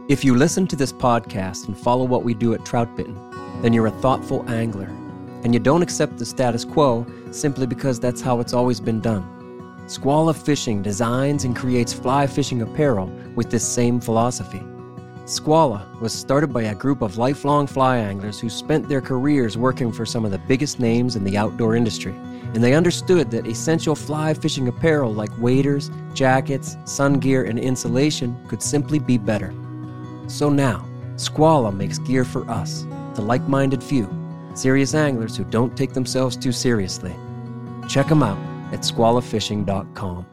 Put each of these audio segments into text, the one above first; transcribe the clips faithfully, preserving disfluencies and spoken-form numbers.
If you listen to this podcast and follow what we do at Trout Bitten, then you're a thoughtful angler, and you don't accept the status quo simply because that's how it's always been done. Squala Fishing designs and creates fly fishing apparel with this same philosophy. Squala was started by a group of lifelong fly anglers who spent their careers working for some of the biggest names in the outdoor industry, and they understood that essential fly fishing apparel like waders, jackets, sun gear, and insulation could simply be better. So now, Squala makes gear for us, the like-minded few, serious anglers who don't take themselves too seriously. Check them out at squala fishing dot com.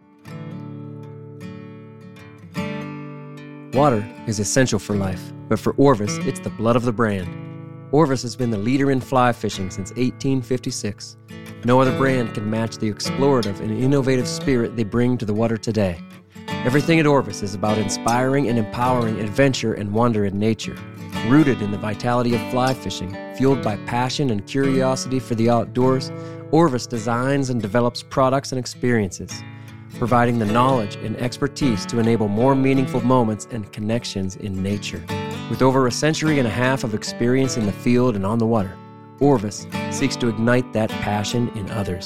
Water is essential for life, but for Orvis, it's the blood of the brand. Orvis has been the leader in fly fishing since eighteen fifty-six. No other brand can match the explorative and innovative spirit they bring to the water today. Everything at Orvis is about inspiring and empowering adventure and wonder in nature, rooted in the vitality of fly fishing, fueled by passion and curiosity for the outdoors. Orvis designs and develops products and experiences, providing the knowledge and expertise to enable more meaningful moments and connections in nature. With over a century and a half of experience in the field and on the water, Orvis seeks to ignite that passion in others.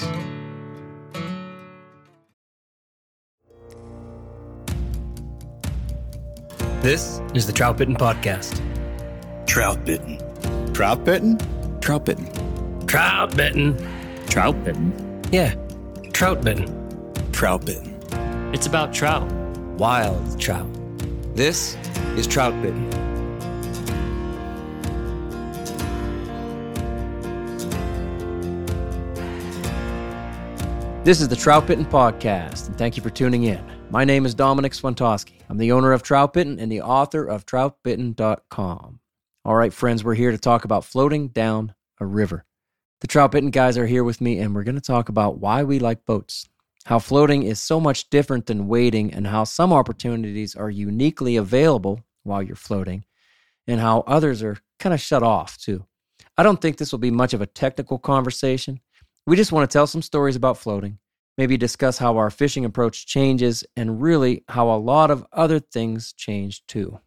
This is the Trout Bitten Podcast. Trout Bitten. Trout Bitten? Trout Bitten. Trout Bitten. Trout Bitten? Yeah, Trout Bitten. Trout Bitten. It's about trout. Wild trout. This is Trout Bitten. This is the Trout Bitten Podcast, and thank you for tuning in. My name is Dominic Swantowski. I'm the owner of Trout Bitten and the author of trout bitten dot com. All right, friends, we're here to talk about floating down a river. The Trout Bitten guys are here with me, and we're going to talk about why we like boats, how floating is so much different than wading, and how some opportunities are uniquely available while you're floating, and how others are kind of shut off, too. I don't think this will be much of a technical conversation. We just want to tell some stories about floating, maybe discuss how our fishing approach changes, and really how a lot of other things change too.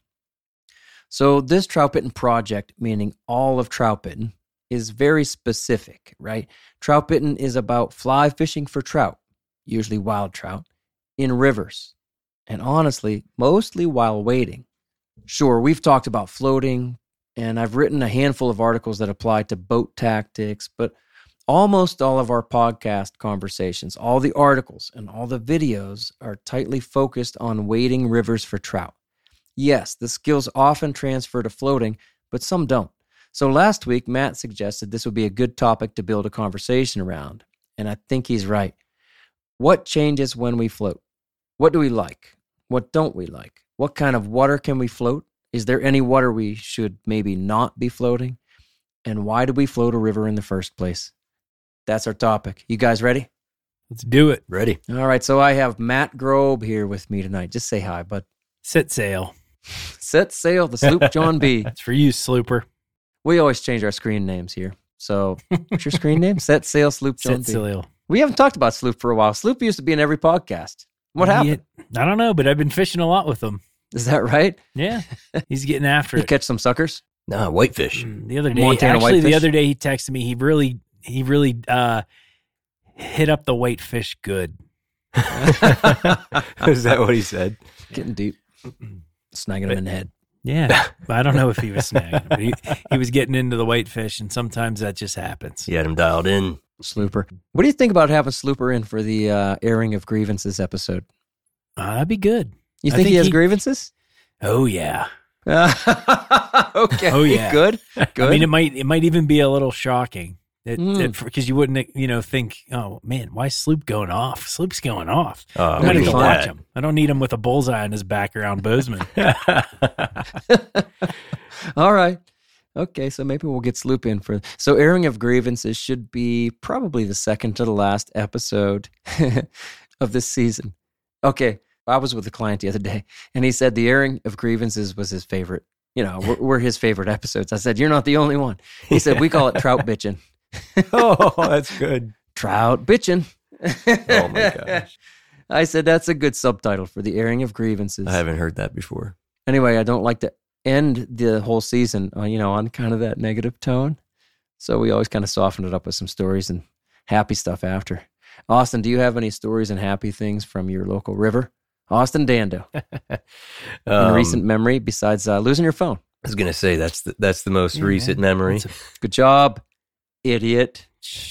So this Trout Bitten project, meaning all of Trout Bitten, is very specific, right? Trout Bitten is about fly fishing for trout, usually wild trout, in rivers, and honestly, mostly while wading. Sure, we've talked about floating, and I've written a handful of articles that apply to boat tactics, but almost all of our podcast conversations, all the articles and all the videos are tightly focused on wading rivers for trout. Yes, the skills often transfer to floating, but some don't. So last week, Matt suggested this would be a good topic to build a conversation around, and I think he's right. What changes when we float? What do we like? What don't we like? What kind of water can we float? Is there any water we should maybe not be floating? And why do we float a river in the first place? That's our topic. You guys ready? Let's do it. Ready. All right, so I have Matt Grobe here with me tonight. Just say hi, bud. Set sail. Set sail, the sloop John B. It's for you, Slooper. We always change our screen names here. So what's your screen name? Set sail, sloop John Set B. sail. We haven't talked about Sloop for a while. Sloop used to be in every podcast. What happened? I don't know, but I've been fishing a lot with him. Is that right? Yeah, he's getting after You it. catch some suckers? Nah, whitefish. Mm, The other day, Montana actually, whitefish? the other day he texted me. He really, he really uh, hit up the whitefish good. Is that what he said? Getting deep. Snagging them in the head. Yeah, but I don't know if he was snagging, but he, he was getting into the whitefish, and sometimes that just happens. He had him dialed in. Slooper. What do you think about having Slooper in for the uh, airing of grievances episode? Uh, that'd be good. You I think, he think has he- grievances? Oh yeah. Okay. Oh, yeah. Good. Good. I mean, it might it might even be a little shocking Mm. because you wouldn't, you know, think, oh man, why is Sloop going off? Sloop's going off. Oh, I That'd don't be need to fun. watch him. I don't need him with a bullseye on his back around Bozeman. All right. Okay, so maybe we'll get Sloop in for... So airing of grievances should be probably the second to the last episode of this season. Okay, I was with a client the other day, and he said the airing of grievances was his favorite. You know, we're, we're his favorite episodes. I said, you're not the only one. He said, we call it trout bitching. Oh, that's good. Trout bitching. Oh my gosh. I said, that's a good subtitle for the airing of grievances. I haven't heard that before. Anyway, I don't like to end the whole season, uh, you know, on kind of that negative tone. So we always kind of soften it up with some stories and happy stuff after. Austin, do you have any stories and happy things from your local river? Austin Dando, in Um, recent memory, besides uh, losing your phone. I was gonna say that's the, that's the most Yeah, recent memory. Good job, idiot.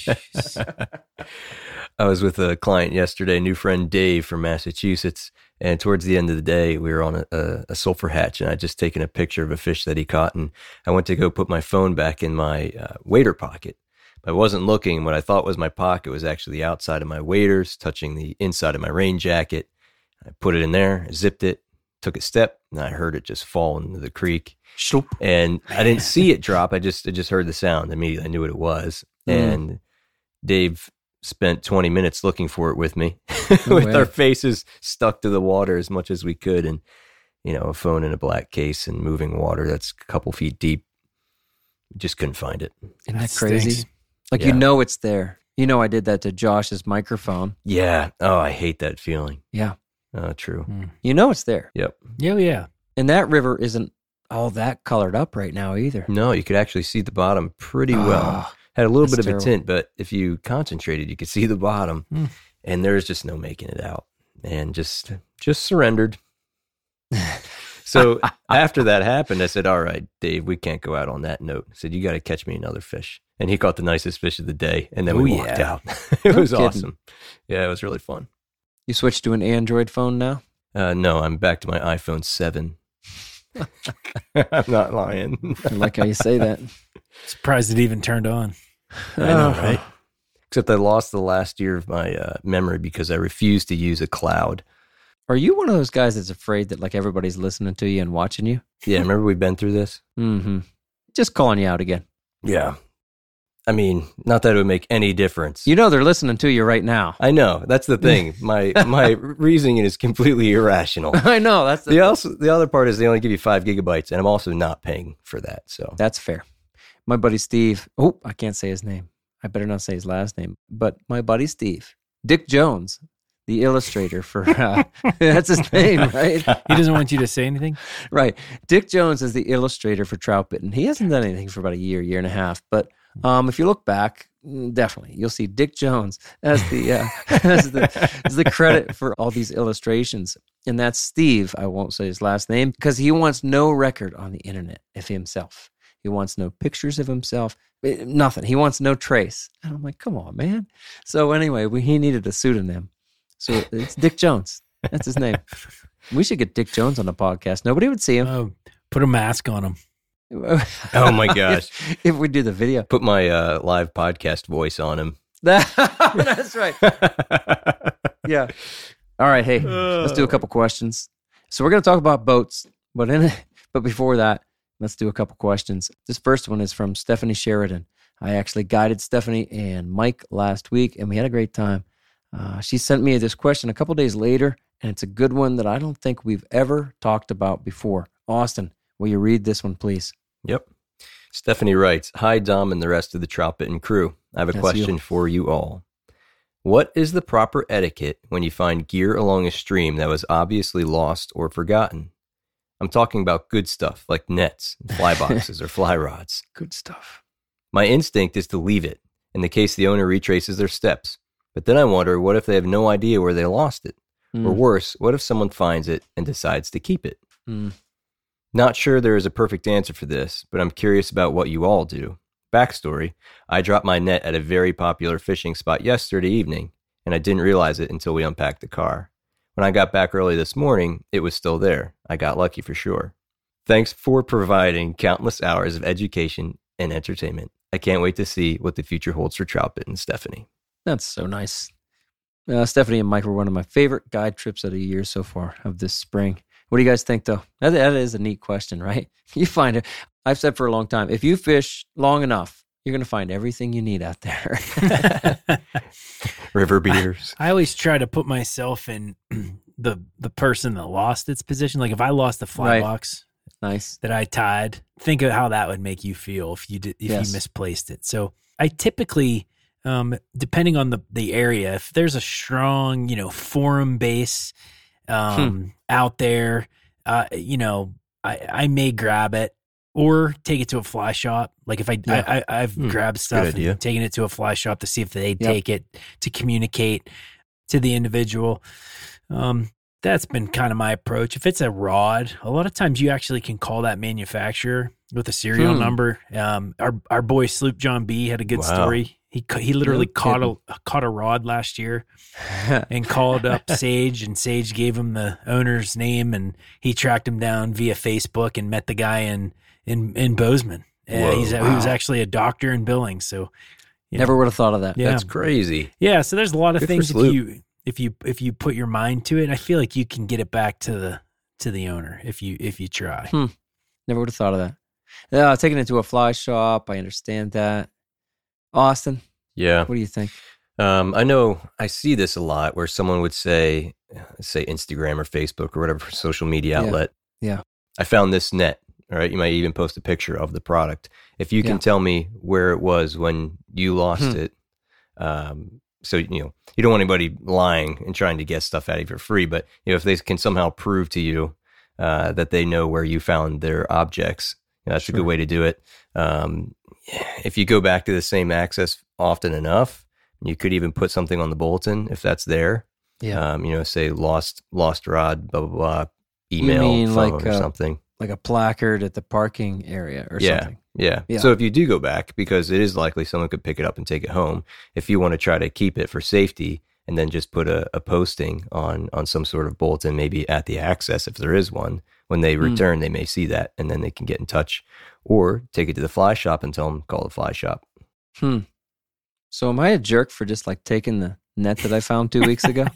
I was with a client yesterday, new friend Dave from Massachusetts, and towards the end of the day, we were on a, a, a sulfur hatch, and I'd just taken a picture of a fish that he caught, and I went to go put my phone back in my uh, wader pocket. I wasn't looking. What I thought was my pocket was actually the outside of my waders, touching the inside of my rain jacket. I put it in there, zipped it, took a step, and I heard it just fall into the creek. Shoop. And I didn't see it drop. I just I just heard the sound. Immediately, I knew what it was. Mm. And Dave spent twenty minutes looking for it with me, No with way. our faces stuck to the water as much as we could. And, you know, a phone in a black case and moving water that's a couple feet deep. Just couldn't find it. Isn't that That crazy? stinks. Like, Yeah. you know it's there. You know I did that to Josh's microphone. Yeah. Oh, I hate that feeling. Yeah. Oh, true. You know it's there. Yep. Yeah, yeah. And that river isn't all that colored up right now either. No, you could actually see the bottom pretty well. Ah, Had a little that's bit of terrible. a tint, but if you concentrated, you could see the bottom. Hmm. And there's just no making it out. And just just surrendered. So after that happened, I said, all right, Dave, we can't go out on that note. I said, you got to catch me another fish. And he caught the nicest fish of the day. And then we Oh, walked yeah. out. it No was kidding. awesome. Yeah, it was really fun. You switched to an Android phone now? Uh, no, I'm back to my iPhone seven. I'm not lying. I like how you say that. Surprised it even turned on. I know, Oh. right? Except I lost the last year of my uh, memory because I refused to use a cloud. Are you one of those guys that's afraid that like everybody's listening to you and watching you? Yeah, remember we've been through this? Mm-hmm. Just calling you out again. Yeah. I mean, not that it would make any difference. You know they're listening to you right now. I know. That's the thing. My my reasoning is completely irrational. I know. That's The also the other part is they only give you five gigabytes, and I'm also not paying for that. So That's fair. My buddy Steve, oh, I can't say his name. I better not say his last name. But my buddy Steve, Dick Jones, the illustrator for, uh, that's his name, right? He doesn't want you to say anything? Right. Dick Jones is the illustrator for Trout Bitten. He hasn't done anything for about a year, year and a half. But um, if you look back, mm, definitely, you'll see Dick Jones as the, uh, as the as the credit for all these illustrations. And that's Steve. I won't say his last name because he wants no record on the internet of himself. He wants no pictures of himself. eh, Nothing. He wants no trace. And I'm like, come on, man. So anyway, we, he needed a pseudonym. So it's Dick Jones. That's his name. We should get Dick Jones on the podcast. Nobody would see him. Oh, put a mask on him. oh my gosh, if, if we do the video. put my uh, live podcast voice on him. That's right. Yeah. All right. Hey, let's do a couple questions. So we're going to talk about boats, but in but before that, let's do a couple questions. This first one is from Stephanie Sheridan. I actually guided Stephanie and Mike last week, and we had a great time. Uh, she sent me this question a couple days later, and it's a good one that I don't think we've ever talked about before. Austin, will you read this one, please? Yep. Stephanie writes, "Hi, Dom and the rest of the Trout Bitten crew. I have a That's question you. for you all. What is the proper etiquette when you find gear along a stream that was obviously lost or forgotten? I'm talking about good stuff like nets, fly boxes, or fly rods. Good stuff. My instinct is to leave it in the case the owner retraces their steps. But then I wonder, what if they have no idea where they lost it? Or Mm, worse, what if someone finds it and decides to keep it? mm. Not sure there is a perfect answer for this, but I'm curious about what you all do. Backstory, I dropped my net at a very popular fishing spot yesterday evening, and I didn't realize it until we unpacked the car. When I got back early this morning, it was still there. I got lucky for sure. Thanks for providing countless hours of education and entertainment. I can't wait to see what the future holds for Trout Bitten, Stephanie." That's so nice. Uh, Stephanie and Mike were one of my favorite guide trips of the year so far of this spring. What do you guys think, though? That, that is a neat question, right? You find it. I've said for a long time, if you fish long enough, you're going to find everything you need out there. River beers. I always try to put myself in the the person that lost its position. Like if I lost the fly Right. box Nice. that I tied, think of how that would make you feel if you did if Yes. you misplaced it. So I typically, um, depending on the the area, if there's a strong, you know, forum base um, out there, uh, you know, I, I may grab it or take it to a fly shop. Like if I, Yeah. I, I I've Hmm, grabbed stuff idea. and taken it to a fly shop to see if they'd Yep. take it to communicate to the individual. Um, that's been kind of my approach. If it's a rod, a lot of times you actually can call that manufacturer with a serial Hmm. number. Um, our our boy Sloop John B had a good Wow. story. He ca- he literally No caught a caught a rod last year and called up Sage, and Sage gave him the owner's name, and he tracked him down via Facebook and met the guy in in in Bozeman. Uh, Whoa. he's he was actually a doctor in Billings, so you Never know, would have thought of that. yeah. That's crazy. yeah. So there's a lot of Good for things if Sloop. you if you if you put your mind to it, I feel like you can get it back to the to the owner if you if you try. Hmm. Never would have thought of that. Yeah, taking it to a fly shop. I understand that. Austin, Yeah. what do you think? Um, I know I see this a lot where someone would say, say Instagram or Facebook or whatever social media Yeah. outlet. Yeah. I found this net. All right. You might even post a picture of the product. If you can Yeah. tell me where it was when you lost Hmm. it. Um, so, you know, you don't want anybody lying and trying to get stuff out of you for free, but you know, if they can somehow prove to you, uh, that they know where you found their objects, you know, that's a Sure. good way to do it. Um, if you go back to the same access often enough, you could even put something on the bulletin if that's there. Yeah. Um, you know, say lost, lost rod, blah, blah, blah, email, mean phone like, or uh, something. Like a placard at the parking area or Yeah. something. Yeah. Yeah. So if you do go back, because it is likely someone could pick it up and take it home, if you want to try to keep it for safety and then just put a, a posting on, on some sort of bulletin, maybe at the access, if there is one, when they Mm. return, they may see that and then they can get in touch, or take it to the fly shop and tell them, call the fly shop. Hmm. So am I a jerk for just like taking the net that I found two weeks ago?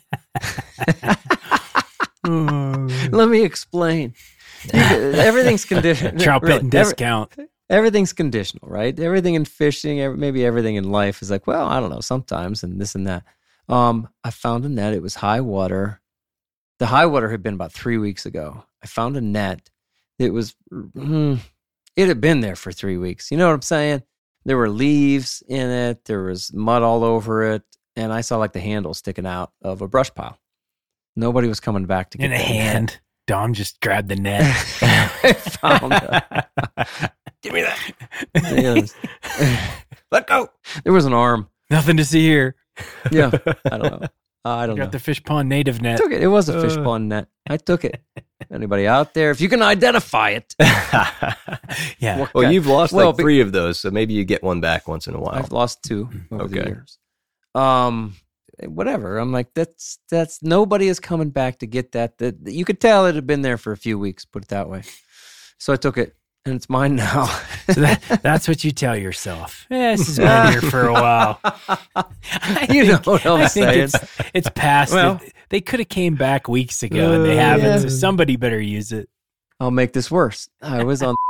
Let me explain. You can- everything's conditional. Trout Really, pit and every- discount. everything's conditional, right? Everything in fishing, ev- maybe everything in life is like, well, I don't know, sometimes, and this and that. Um, I found a net. It was high water. The high water had been about three weeks ago. I found a net. It was, mm, it had been there for three weeks. You know what I'm saying? There were leaves in it. There was mud all over it. And I saw like the handle sticking out of a brush pile. Nobody was coming back to get In a that net. hand, Dom just grabbed the net. I found it. Give me that. Yes. Let go. There was an arm. Nothing to see here. Yeah. I don't know. I don't Got know. the fish pond native net. Took it. It was a fish Uh. pond net. I took it. Anybody out there, if you can identify it. Yeah. What Well, kind- you've lost Well, like be- three of those, so maybe you get one back once in a while. I've lost two over the Okay. years. Um, whatever. I'm like, that's that's nobody is coming back to get that. That you could tell it had been there for a few weeks. Put it that way. So I took it, and it's mine now. So that, that's what you tell yourself. Yeah, this has been here for a while. I You know think- what I'm I think saying. It's, it's past. Well- it. They could have came back weeks ago and they Uh, haven't. yeah. So somebody better use it. I'll make this worse. I was on.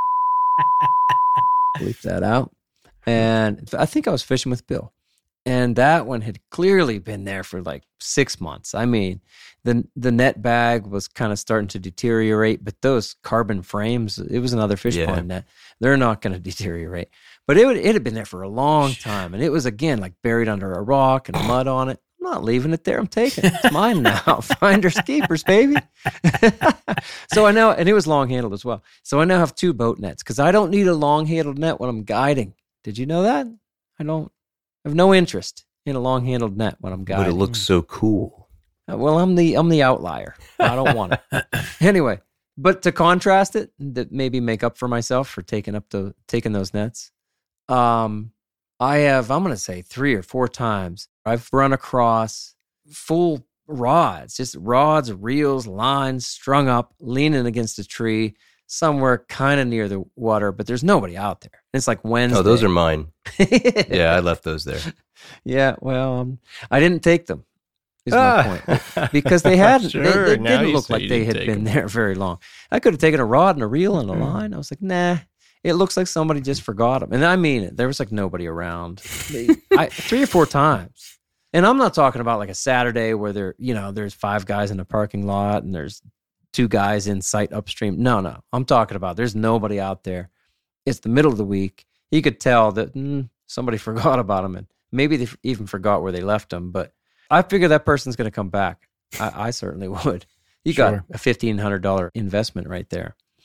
Bleep that out. And I think I was fishing with Bill. And that one had clearly been there for like six months. I mean, the the net bag was kind of starting to deteriorate, but those carbon frames, it was another fish Yeah. pond net. They're not going to deteriorate. But it would, it had been there for a long time. And it was, again, like buried under a rock and mud on it. I'm not leaving it there. I'm taking it. It's mine now. Finders keepers, baby. So I now, and it was long handled as well. So I now have two boat nets because I don't need a long handled net when I'm guiding. Did you know that? I don't I have no interest in a long handled net when I'm guiding. But it looks so cool. Uh, Well, I'm the I'm the outlier. I don't want it. Anyway, but to contrast it, that maybe make up for myself for taking up the taking those nets. Um, I have I'm gonna say three or four times I've run across full rods, just rods, reels, lines strung up, leaning against a tree somewhere kind of near the water, but there's nobody out there. It's like Wednesday. Oh, those are mine. Yeah, I left those there. Yeah, well, um, I didn't take them. Is my Ah. point. Because they hadn't. Sure, they they now didn't you look say like you they didn't had take been them. there very long. I could have taken a rod and a reel and a Mm. line. I was like, nah. It looks like somebody just forgot them, and I mean it. There was like nobody around. They- I, three or four times, and I'm not talking about like a Saturday where there, you know, there's five guys in the parking lot and there's two guys in sight upstream. No, no, I'm talking about there's nobody out there. It's the middle of the week. You could tell that mm, somebody forgot about them, and maybe they even forgot where they left them. But I figure that person's going to come back. I, I certainly would. You got Sure. a fifteen hundred dollars investment right there.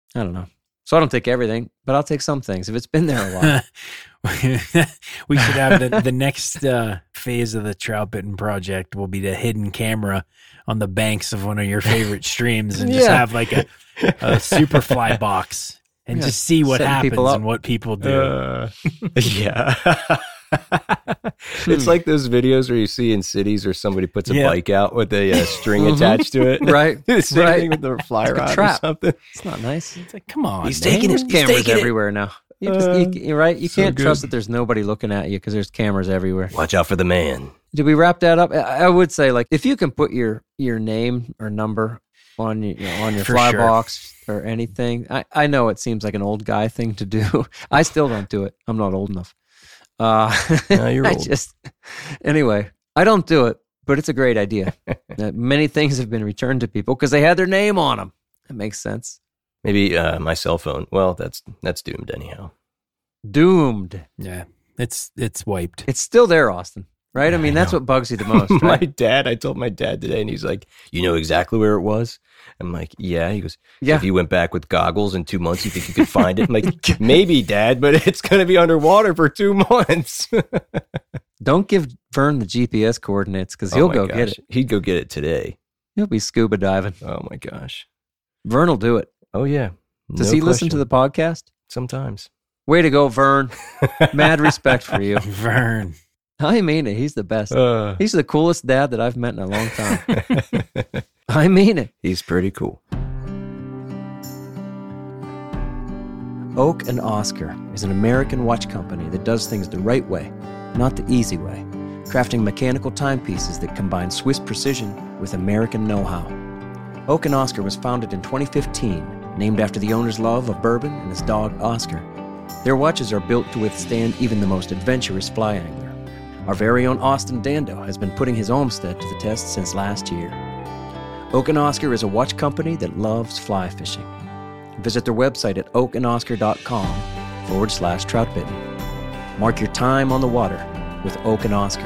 I don't know. So I don't take everything, but I'll take some things if it's been there a while. We should have the, the next uh, phase of the Trout Bitten project will be the hidden camera on the banks of one of your favorite streams and just Yeah. have like a, a Superfly box and Yeah, just see what setting happens people up. and what people do. Uh, yeah. It's like those videos where you see in cities where somebody puts a Yeah. bike out with a uh, string Mhm. attached to it. Right, The same right. thing with the fly It's like a rod or trap. something. It's not nice. It's like, come on, He's man. taking There's it. cameras taking it. everywhere now. You just, you, you're right. You so can't trust good. that there's nobody looking at you because there's cameras everywhere. Watch out for the man. Did we wrap that up? I I would say, like, if you can put your your name or number on your you know, on your For fly sure. box or anything, I, I know it seems like an old guy thing to do. I still don't do it. I'm not old enough. Uh, No, you're I old. just anyway, I don't do it, but it's a great idea. Uh, many things have been returned to people because they had their name on them. It makes sense. Maybe uh, my cell phone. Well, that's that's doomed anyhow. Doomed. Yeah, it's it's wiped. It's still there, Austin. Right? I mean, I that's know. what bugs you the most. My Right? dad, I told my dad today, and he's like, "You know exactly where it was?" I'm like, "Yeah." He goes, Yeah. "If you went back with goggles in two months, you think you could find it?" I'm like, "Maybe, Dad, but it's going to be underwater for two months." Don't give Vern the G P S coordinates because Oh he'll my go get gosh. it. He'd go get it today. He'll be scuba diving. Oh my gosh. Vern will do it. Oh yeah. Does No he listen to question. the podcast? Sometimes. Way to go, Vern. Mad respect for you. Vern. I mean it. He's the best. Uh, He's the coolest dad that I've met in a long time. I mean it. he's pretty cool. Oak and Oscar is an American watch company that does things the right way, not the easy way, crafting mechanical timepieces that combine Swiss precision with American know-how. Oak and Oscar was founded in twenty fifteen, named after the owner's love of bourbon and his dog Oscar. Their watches are built to withstand even the most adventurous fly angler. Our very own Austin Dando has been putting his Olmsted to the test since last year. Oak and Oscar is a watch company that loves fly fishing. Visit their website at oakandoscar.com forward slash troutbitten. Mark your time on the water with Oak and Oscar.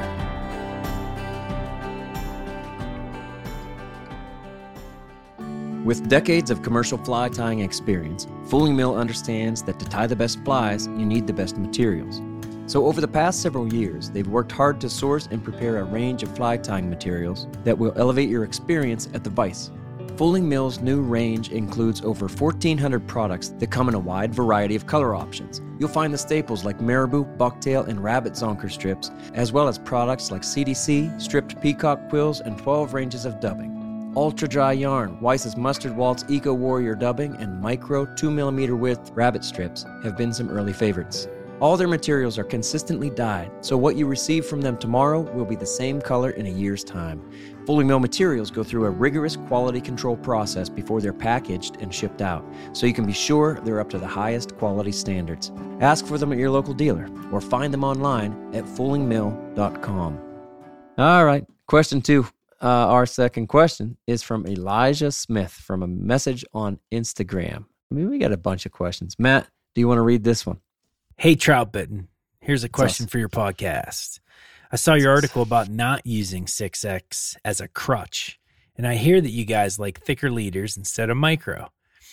With decades of commercial fly tying experience, Fooling Mill understands that to tie the best flies, you need the best materials. So over the past several years, they've worked hard to source and prepare a range of fly tying materials that will elevate your experience at the vise. Fooling Mill's new range includes over fourteen hundred products that come in a wide variety of color options. You'll find the staples like marabou, bucktail, and rabbit zonker strips, as well as products like C D C, stripped peacock quills, and twelve ranges of dubbing. Ultra dry yarn, Weiss's Mustard Waltz Eco Warrior dubbing, and micro two millimeter width rabbit strips have been some early favorites. All their materials are consistently dyed, so what you receive from them tomorrow will be the same color in a year's time. Fooling Mill materials go through a rigorous quality control process before they're packaged and shipped out, so you can be sure they're up to the highest quality standards. Ask for them at your local dealer or find them online at fooling mill dot com. All right, question two. Uh, our second question is from Elijah Smith from a message on Instagram. I mean, we got a bunch of questions. Matt, do you want to read this one? Hey, Trout Bitten. Here's a question awesome. for your podcast. I saw your article about not using six X as a crutch, and I hear that you guys like thicker leaders instead of micro.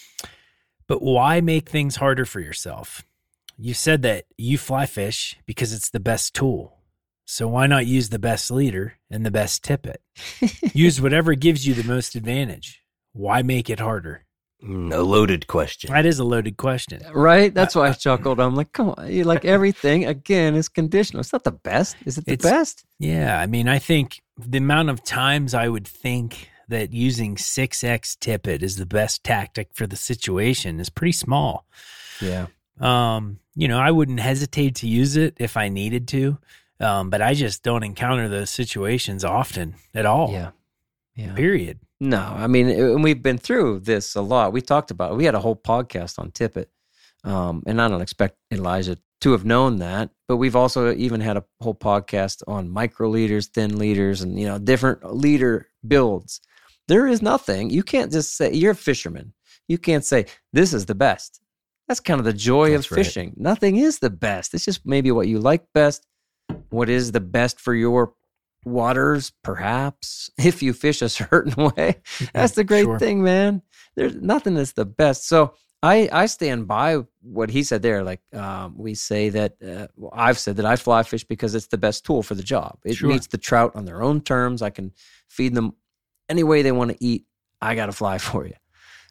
But why make things harder for yourself? You said that you fly fish because it's the best tool. So why not use the best leader and the best tippet? Use whatever gives you the most advantage. Why make it harder? Mm, a loaded question. That is a loaded question. Right? That's why I chuckled. I'm like, come on. You like everything, again, is conditional. It's not the best. Is it the It's- best? Yeah, I mean, I think the amount of times I would think that using six X tippet is the best tactic for the situation is pretty small. Yeah. Um, you know, I wouldn't hesitate to use it if I needed to, um, but I just don't encounter those situations often at all. Yeah. Yeah. Period. No, I mean, and we've been through this a lot. We talked about it. We had a whole podcast on tippet. Um, and I don't expect Elijah to have known that, but we've also even had a whole podcast on micro leaders, thin leaders, and, you know, different leader builds. There is nothing. You can't just say, you're a fisherman. You can't say, this is the best. That's kind of the joy That's of right. fishing. Nothing is the best. It's just maybe what you like best, what is the best for your waters, perhaps, if you fish a certain way. That's the great Sure. thing, man. There's nothing that's the best. So I, I stand by what he said there. Like um, we say that, uh, well, I've said that I fly fish because it's the best tool for the job. It Sure. meets the trout on their own terms. I can feed them any way they want to eat. I got to fly for you.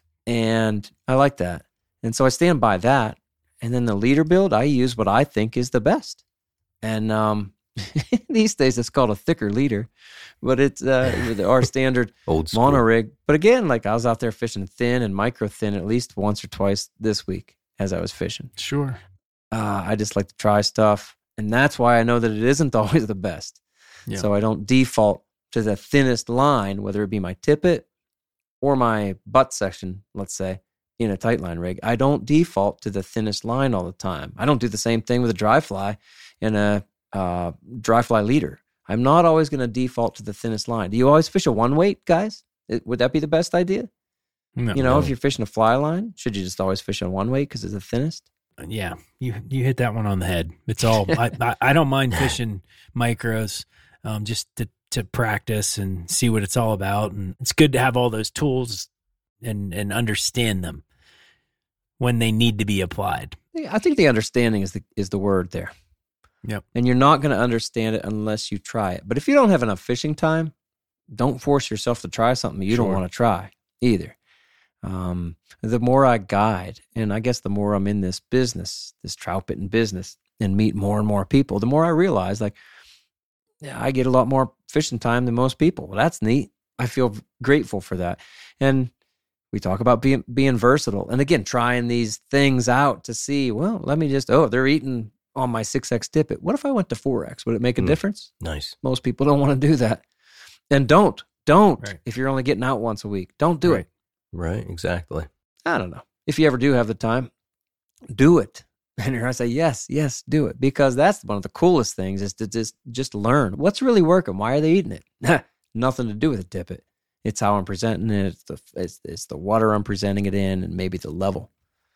And I like that. And so I stand by that. And then the leader build, I use what I think is the best. And um, these days it's called a thicker leader, but it's uh, our standard Old school. mono rig. But again, like I was out there fishing thin and micro thin at least once or twice this week as I was fishing. Sure. Uh, I just like to try stuff. And that's why I know that it isn't always the best. Yeah. So I don't default to the thinnest line, whether it be my tippet or my butt section, let's say, in a tight line rig. I don't default to the thinnest line all the time. I don't do the same thing with a dry fly in a uh, dry fly leader. I'm not always going to default to the thinnest line. Do you always fish a one weight, guys? It, would that be the best idea? No, You know, no. if you're fishing a fly line, should you just always fish on one weight because it's the thinnest? Yeah, you you hit that one on the head. It's all I, I I don't mind fishing micros, um, just to to practice and see what it's all about, and it's good to have all those tools and and understand them when they need to be applied. I think the understanding is the is the word there. Yep. And you're not going to understand it unless you try it. But if you don't have enough fishing time, don't force yourself to try something you Sure. don't want to try either. Um, the more I guide, and I guess the more I'm in this business, this trout pitting business, and meet more and more people, the more I realize, like, yeah, I get a lot more fishing time than most people. Well, that's neat. I feel grateful for that. And we talk about being being versatile. And again, trying these things out to see, well, let me just, oh, they're eating on my six X tippet. What if I went to four X? Would it make a Mm. difference? Nice. Most people don't want to do that. And don't, don't, Right. if you're only getting out once a week, don't do Right. it. Right, exactly. I don't know. If you ever do have the time, do it. And I say, yes, yes, do it. Because that's one of the coolest things is to just, just learn. What's really working? Why are they eating it? Nothing to do with the tippet. It's how I'm presenting it. It's the, it's, it's the water I'm presenting it in and maybe the level.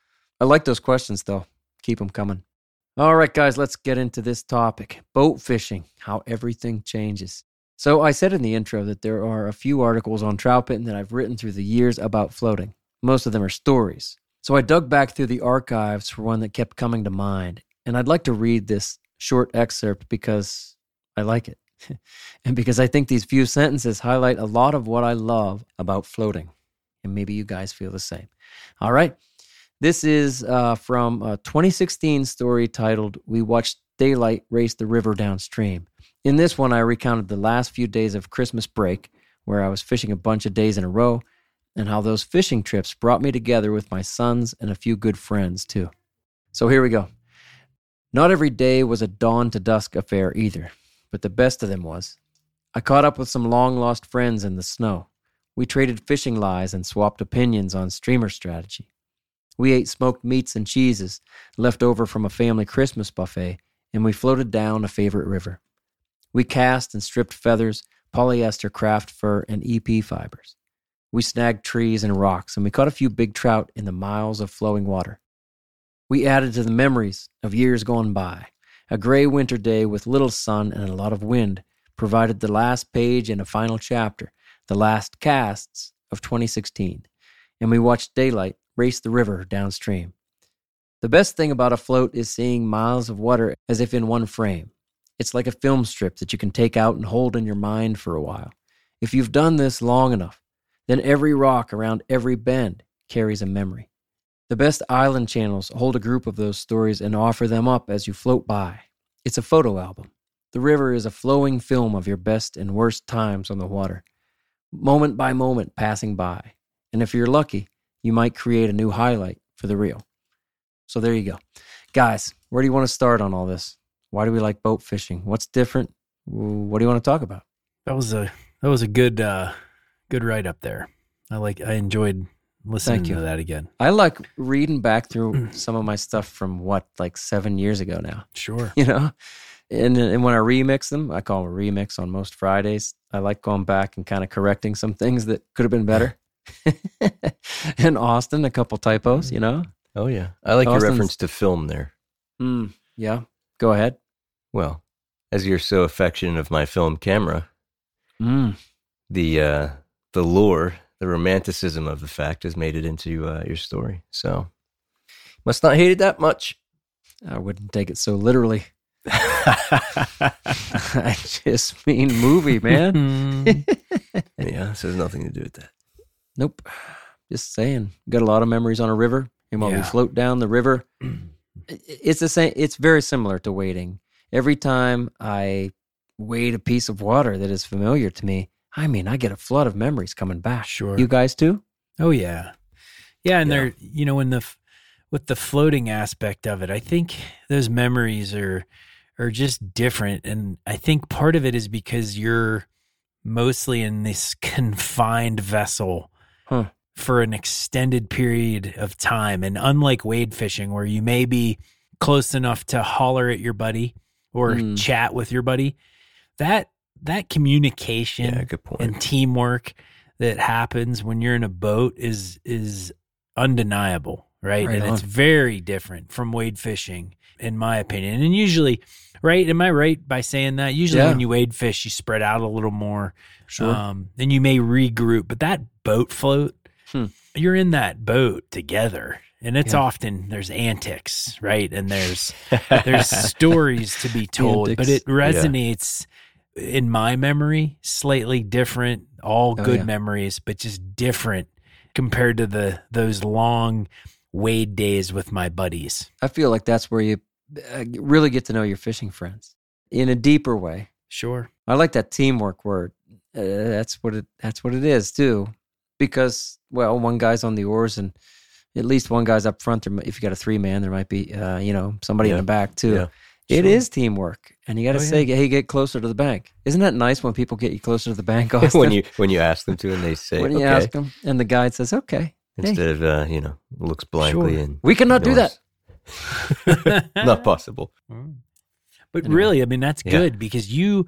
I like those questions, though. Keep them coming. All right, guys, let's get into this topic. Boat fishing, how everything changes. So I said in the intro that there are a few articles on trout pitting that I've written through the years about floating. Most of them are stories. So I dug back through the archives for one that kept coming to mind. And I'd like to read this short excerpt because I like it. And because I think these few sentences highlight a lot of what I love about floating. And maybe you guys feel the same. All right. This is uh, from a twenty sixteen story titled, "We Watched Daylight Race the River Downstream." In this one, I recounted the last few days of Christmas break, where I was fishing a bunch of days in a row, and how those fishing trips brought me together with my sons and a few good friends, too. So here we go. Not every day was a dawn to dusk affair either, but the best of them was. I caught up with some long-lost friends in the snow. We traded fishing lies and swapped opinions on streamer strategy. We ate smoked meats and cheeses left over from a family Christmas buffet, and we floated down a favorite river. We cast and stripped feathers, polyester craft fur, and E P fibers. We snagged trees and rocks, and we caught a few big trout in the miles of flowing water. We added to the memories of years gone by. A gray winter day with little sun and a lot of wind provided the last page in a final chapter, the last casts of twenty sixteen, and we watched daylight race the river downstream. The best thing about a float is seeing miles of water as if in one frame. It's like a film strip that you can take out and hold in your mind for a while. If you've done this long enough, then every rock around every bend carries a memory. The best island channels hold a group of those stories and offer them up as you float by. It's a photo album. The river is a flowing film of your best and worst times on the water, moment by moment passing by. And if you're lucky, you might create a new highlight for the reel. So there you go. Guys, where do you want to start on all this? Why do we like boat fishing? What's different? What do you want to talk about? That was a that was a good uh, good write up there. I like I enjoyed listening Thank you. to that again. I like reading back through some of my stuff from what, like seven years ago now. Sure. You know? And, and when I remix them, I call them a remix on most Fridays. I like going back and kind of correcting some things that could have been better. And Austin, a couple typos, you know? Oh, yeah. I like Austin's- your reference to film there. Mm, yeah. Go ahead. Well, as you're so affectionate of my film camera, Mm. the uh, the lore, the romanticism of the fact has made it into uh, your story. So Must not hate it that much. I wouldn't take it so literally. I just mean movie, man. Yeah, this has nothing to do with that. Nope. Just saying. Got a lot of memories on a river. And while Yeah. we float down the river, it's the same. It's very similar to wading. Every time I wade a piece of water that is familiar to me, I mean, I get a flood of memories coming back. Sure. You guys too? Oh yeah, yeah, and Yeah. they're you know in the f- with the floating aspect of it, I think those memories are are just different, and I think part of it is because you're mostly in this confined vessel Huh. for an extended period of time, and unlike wade fishing, where you may be close enough to holler at your buddy or Mm. chat with your buddy, that that communication Yeah, good point. and teamwork that happens when you're in a boat is is undeniable, right? Right and it's on. very different from wade fishing, in my opinion. And usually, right? Am I right by saying that? Usually, Yeah. when you wade fish, you spread out a little more, Sure. um, and you may regroup. But that boat float, Hmm. you're in that boat together, and it's Yeah. often there's antics, right? And there's there's stories to be told, but Antics. it resonates in my memory slightly different. All Oh, good yeah. memories, but just different compared to the those long wade days with my buddies. I feel like that's where you uh, really get to know your fishing friends in a deeper way. Sure. I like that teamwork word. Uh, that's what it. That's what it is too, because well, one guy's on the oars and at least one guy's up front. There, mi- if you got a three man, there might be uh, you know somebody in Yeah. the back too. Yeah. It Sure. is teamwork, and you got to Oh, say, "Hey, get closer to the bank." Isn't that nice when people get you closer to the bank? Austin? when you when you ask them to and they say when you okay ask them, and the guide says, "Okay, hey, instead of uh, you know looks blankly Sure. and we cannot do that." ignores. Not possible. But Anyway. really, I mean, that's Yeah. good because you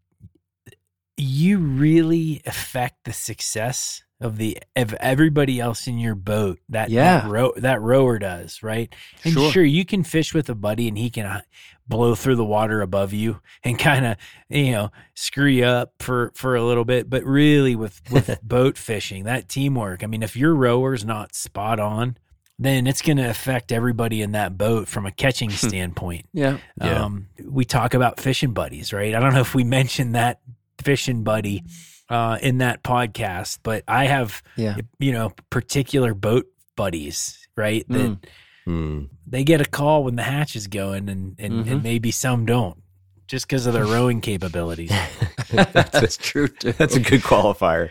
you really affect the success of the of everybody else in your boat. That Yeah. that, row, that rower does, right? And Sure. sure. you can fish with a buddy and he can uh, blow through the water above you and kind of you know screw you up for for a little bit. But really, with with boat fishing, that teamwork. I mean, if your rower's not spot on, then it's going to affect everybody in that boat from a catching standpoint. Yeah, Yeah. Um, we talk about fishing buddies, right? I don't know if we mentioned that fishing buddy uh, in that podcast, but I have, yeah, you know, particular boat buddies, right? That Mm. Hmm. they get a call when the hatch is going, and and, Mhm. and maybe some don't, just because of their rowing capabilities. that's true too. That's a good qualifier.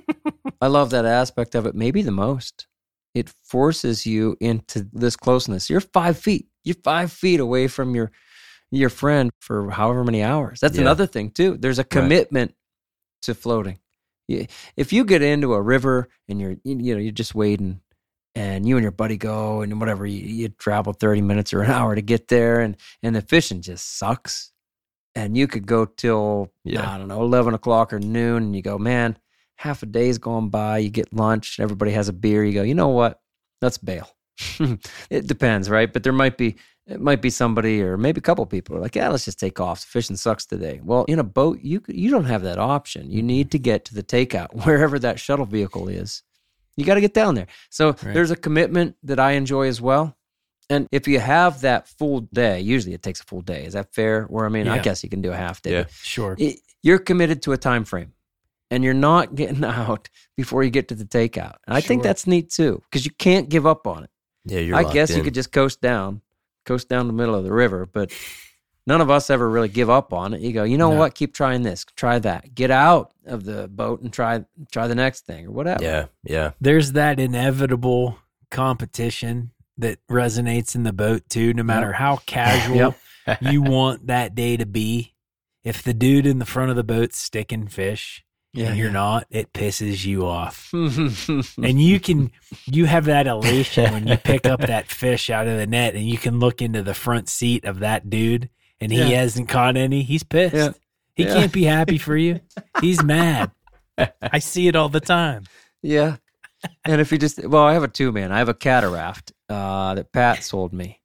I love that aspect of it, maybe the most. It forces you into this closeness. You're five feet. You're five feet away from your your friend for however many hours. That's Yeah. another thing too. There's a commitment to floating. You- If you get into a river and you're you you know you're just wading, and you and your buddy go and whatever you, you travel thirty minutes or an hour to get there, and and the fishing just sucks, and you could go till Yeah. I don't know eleven o'clock or noon, and you go, man, half a day's gone by. You get lunch, everybody has a beer. You go, you know what? Let's bail. It depends, right? But there might be it might be somebody or maybe a couple people are like, yeah, let's just take off. Fishing sucks today. Well, in a boat, you you don't have that option. You need to get to the takeout wherever that shuttle vehicle is. You got to get down there. So Right. there's a commitment that I enjoy as well. And if you have that full day, usually it takes a full day. Is that fair? Or I mean, I Yeah. guess you can do a half day. Yeah. Sure. It- you're committed to a time frame, and you're not getting out before you get to the takeout. And I think Sure. that's neat too, because you can't give up on it. Yeah, you're I locked guess you in. could just coast down, coast down the middle of the river, but none of us ever really give up on it. You go, you know No. what? Keep trying this, try that. Get out of the boat and try try the next thing or whatever. Yeah, yeah. There's that inevitable competition that resonates in the boat too, no matter how casual you want that day to be. If the dude in the front of the boat's sticking fish Yeah, and you're yeah. not, it pisses you off. And you can, you have that elation when you pick up that fish out of the net and you can look into the front seat of that dude and he Yeah. hasn't caught any. He's pissed. Yeah. He Yeah. can't be happy for you. He's mad. I see it all the time. Yeah. And if you just, well, I have a two man. I have a cataract uh, that Pat sold me.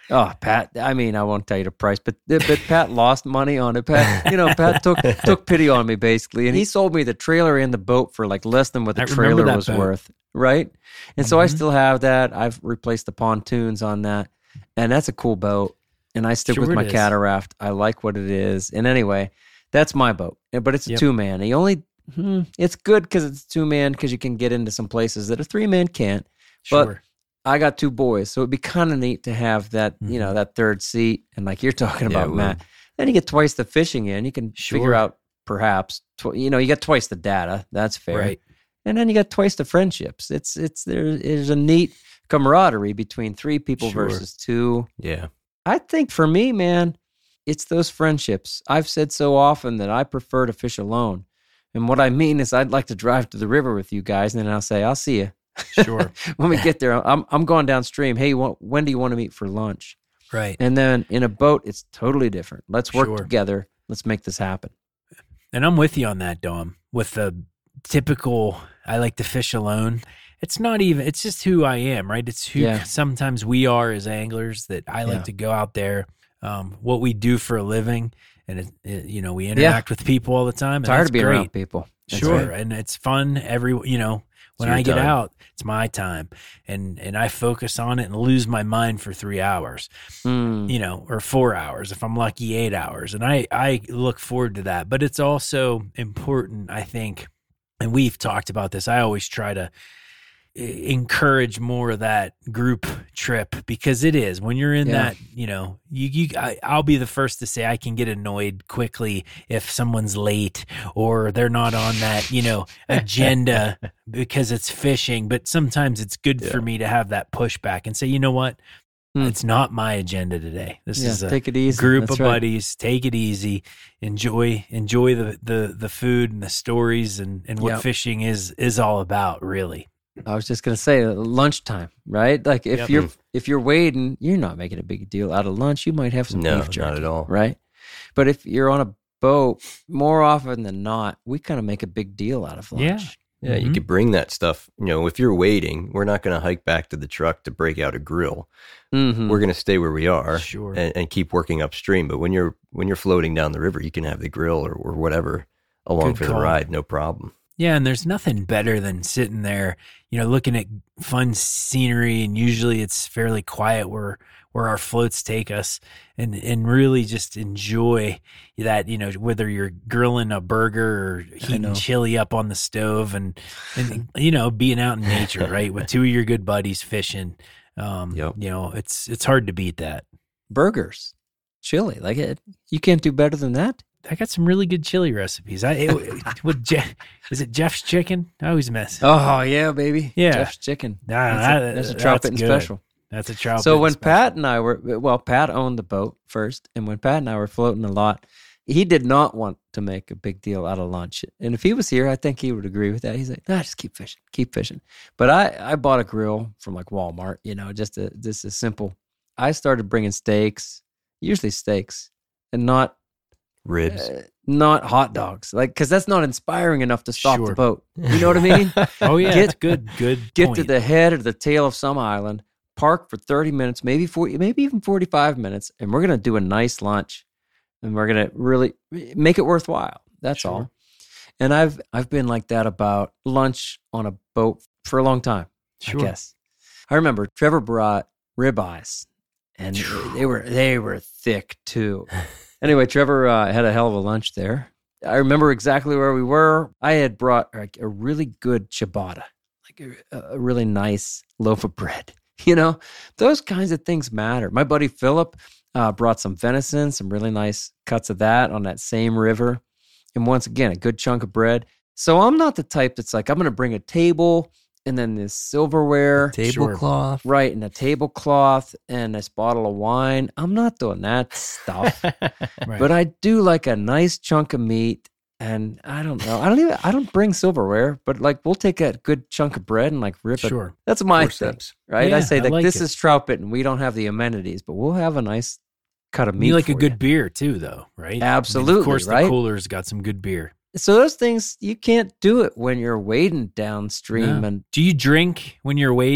Oh, Pat, I mean, I won't tell you the price, but but Pat lost money on it. Pat, you know, Pat took took pity on me, basically, and he sold me the trailer and the boat for like less than what the I remember trailer that was boat. worth, right? And so I Mhm. still have that. I've replaced the pontoons on that, and that's a cool boat, and I stick Sure with my it is. cataract. I like what it is. And anyway, that's my boat, but it's a Yep. two-man. He only, hmm, it's good because it's two-man because you can get into some places that a three-man can't. But Sure. I got two boys, so it'd be kind of neat to have that, you know, Mhm. that third seat. And like you're talking Yeah, about, it Matt, would. then you get twice the fishing in. You can figure Sure. out perhaps, tw- you know, you get twice the data. That's fair. Right. And then you got twice the friendships. It's it's there. There's a neat camaraderie between three people Sure. versus two. Yeah. I think for me, man, it's those friendships. I've said so often that I prefer to fish alone. And what I mean is I'd like to drive to the river with you guys, and then I'll say, I'll see you. Sure. When we get there, I'm I'm going downstream. Hey, you want, when do you want to meet for lunch? Right. And then in a boat, it's totally different. Let's work Sure. together. Let's make this happen. And I'm with you on that, Dom. With the typical, I like to fish alone. It's not even, it's just who I am, right? It's who Yeah. sometimes we are as anglers, that I like Yeah. to go out there, um, what we do for a living. And, it, it, you know, we interact with people all the time. And Tired that's of being great. around people. That's Sure. right. And it's fun every, you know, when your I get time. out, it's my time, and, and I focus on it and lose my mind for three hours. Mm, you know, or four hours, if I'm lucky, eight hours. And I, I look forward to that. But it's also important, I think, and we've talked about this. I always try to e- encourage more of that group trip, because it is when you're in Yeah. that, you know, you, you, I, I'll be the first to say I can get annoyed quickly if someone's late or they're not on that, you know, agenda because it's fishing. But sometimes it's good for Yeah. me to have that pushback and say, you know what? Hmm. It's not my agenda today. This yeah, is a take it easy. group That's of right. buddies. Take it easy. Enjoy enjoy the, the, the food and the stories and, and what Yep. fishing is is all about, really. I was just gonna say uh, lunchtime, right? Like if Yep. you're if you're waiting, you're not making a big deal out of lunch. You might have some No, beef jerky, not at all. right? But if you're on a boat, more often than not, we kind of make a big deal out of lunch. Yeah. Yeah, you Mhm. could bring that stuff. You know, if you're waiting, we're not going to hike back to the truck to break out a grill. Mhm. We're going to stay where we are Sure. and, and keep working upstream. But when you're when you're floating down the river, you can have the grill or, or whatever along Good for call. the ride, no problem. Yeah, and there's nothing better than sitting there, you know, looking at fun scenery, and usually it's fairly quiet where where our floats take us, and and really just enjoy that, you know, whether you're grilling a burger or know. heating chili up on the stove, and and you know, being out in nature, right, with two of your good buddies fishing. Um, Yep. you know, it's it's hard to beat that. Burgers, chili, like it. You can't do better than that. I got some really good chili recipes. I it, with Jeff, is it Jeff's Chicken? I always mess. Oh yeah, baby. Yeah. Jeff's chicken. Nah, That's, that- a, that's a that's trout pitting good. special. That's a trout. So pitting when special. Pat and I were, well, Pat owned the boat first, and when Pat and I were floating a lot, he did not want to make a big deal out of lunch. And if he was here, I think he would agree with that. He's like, nah, just keep fishing, keep fishing. But I, I bought a grill from like Walmart, you know, just a, just a simple. I started bringing steaks, usually steaks, and not Ribs. uh, not hot dogs, like because that's not inspiring enough to stop Sure. the boat. You know what I mean? Oh yeah, Get- it's good. Good. Get point. to the head or the tail of some island, park for thirty minutes, maybe forty, maybe even forty-five minutes, and we're gonna do a nice lunch, and we're gonna really make it worthwhile. That's Sure. all. And I've I've been like that about lunch on a boat for a long time. Sure. I guess. I remember Trevor brought ribeyes, and they were they were thick too. Anyway, Trevor uh, had a hell of a lunch there. I remember exactly where we were. I had brought like a really good ciabatta, like a, a really nice loaf of bread. You know, those kinds of things matter. My buddy Philip uh, brought some venison, some really nice cuts of that on that same river. And once again, a good chunk of bread. So I'm not the type that's like, I'm going to bring a table and then this silverware. Tablecloth. Right, and a tablecloth and this bottle of wine. I'm not doing that stuff. Right. But I do like a nice chunk of meat, and I don't know. I don't even. I don't bring silverware, but like we'll take a good chunk of bread and like rip it. Sure. That's my thing, Forceps. right? Yeah, I say I like like this it. is trout bit, and we don't have the amenities, but we'll have a nice cut of meat. You like a for good you. beer too, though, right? I mean, Absolutely, of course, right? the cooler's got some good beer. So those things you can't do it when you're wading downstream, No. and Do you drink when you're wading,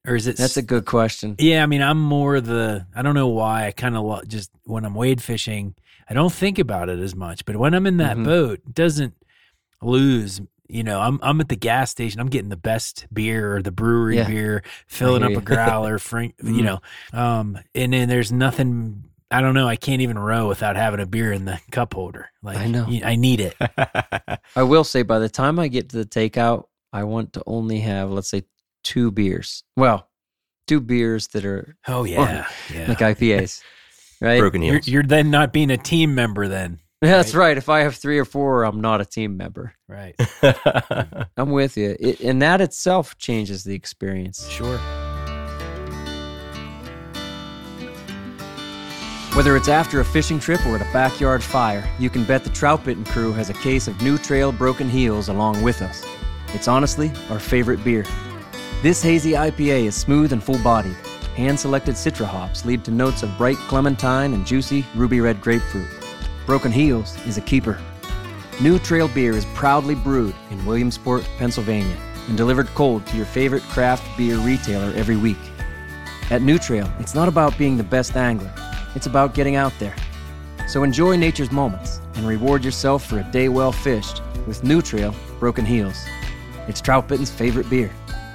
Or is it? That's a good question. Yeah, I mean, I'm more the, I don't know why, I kind of lo- just, when I'm wade fishing, I don't think about it as much. But when I'm in that Mhm. boat, it doesn't lose. You know, I'm I'm at the gas station. I'm getting the best beer or the brewery Yeah. beer, filling up hear a you. growler, frank, you Mhm. know. Um, and then there's nothing, I don't know, I can't even row without having a beer in the cup holder. Like, I know. you- I need it. I will say by the time I get to the takeout, I want to only have, let's say, two beers. Well, two beers that are Oh, yeah. Yeah. like I P As, right? Broken You're, heels. you're then not being a team member then. Yeah, that's right. If I have three or four, I'm not a team member. Right. I'm with you. It, and that itself changes the experience. Sure. Whether it's after a fishing trip or at a backyard fire, you can bet the Trout Bitten crew has a case of New Trail Broken Heels along with us. It's honestly our favorite beer. This hazy I P A is smooth and full-bodied. Hand-selected Citra hops lead to notes of bright clementine and juicy ruby red grapefruit. Broken Heels is a keeper. New Trail beer is proudly brewed in Williamsport, Pennsylvania, and delivered cold to your favorite craft beer retailer every week. At New Trail, it's not about being the best angler. It's about getting out there. So enjoy nature's moments and reward yourself for a day well fished with New Trail Broken Heels. It's Trout Bitten's favorite beer.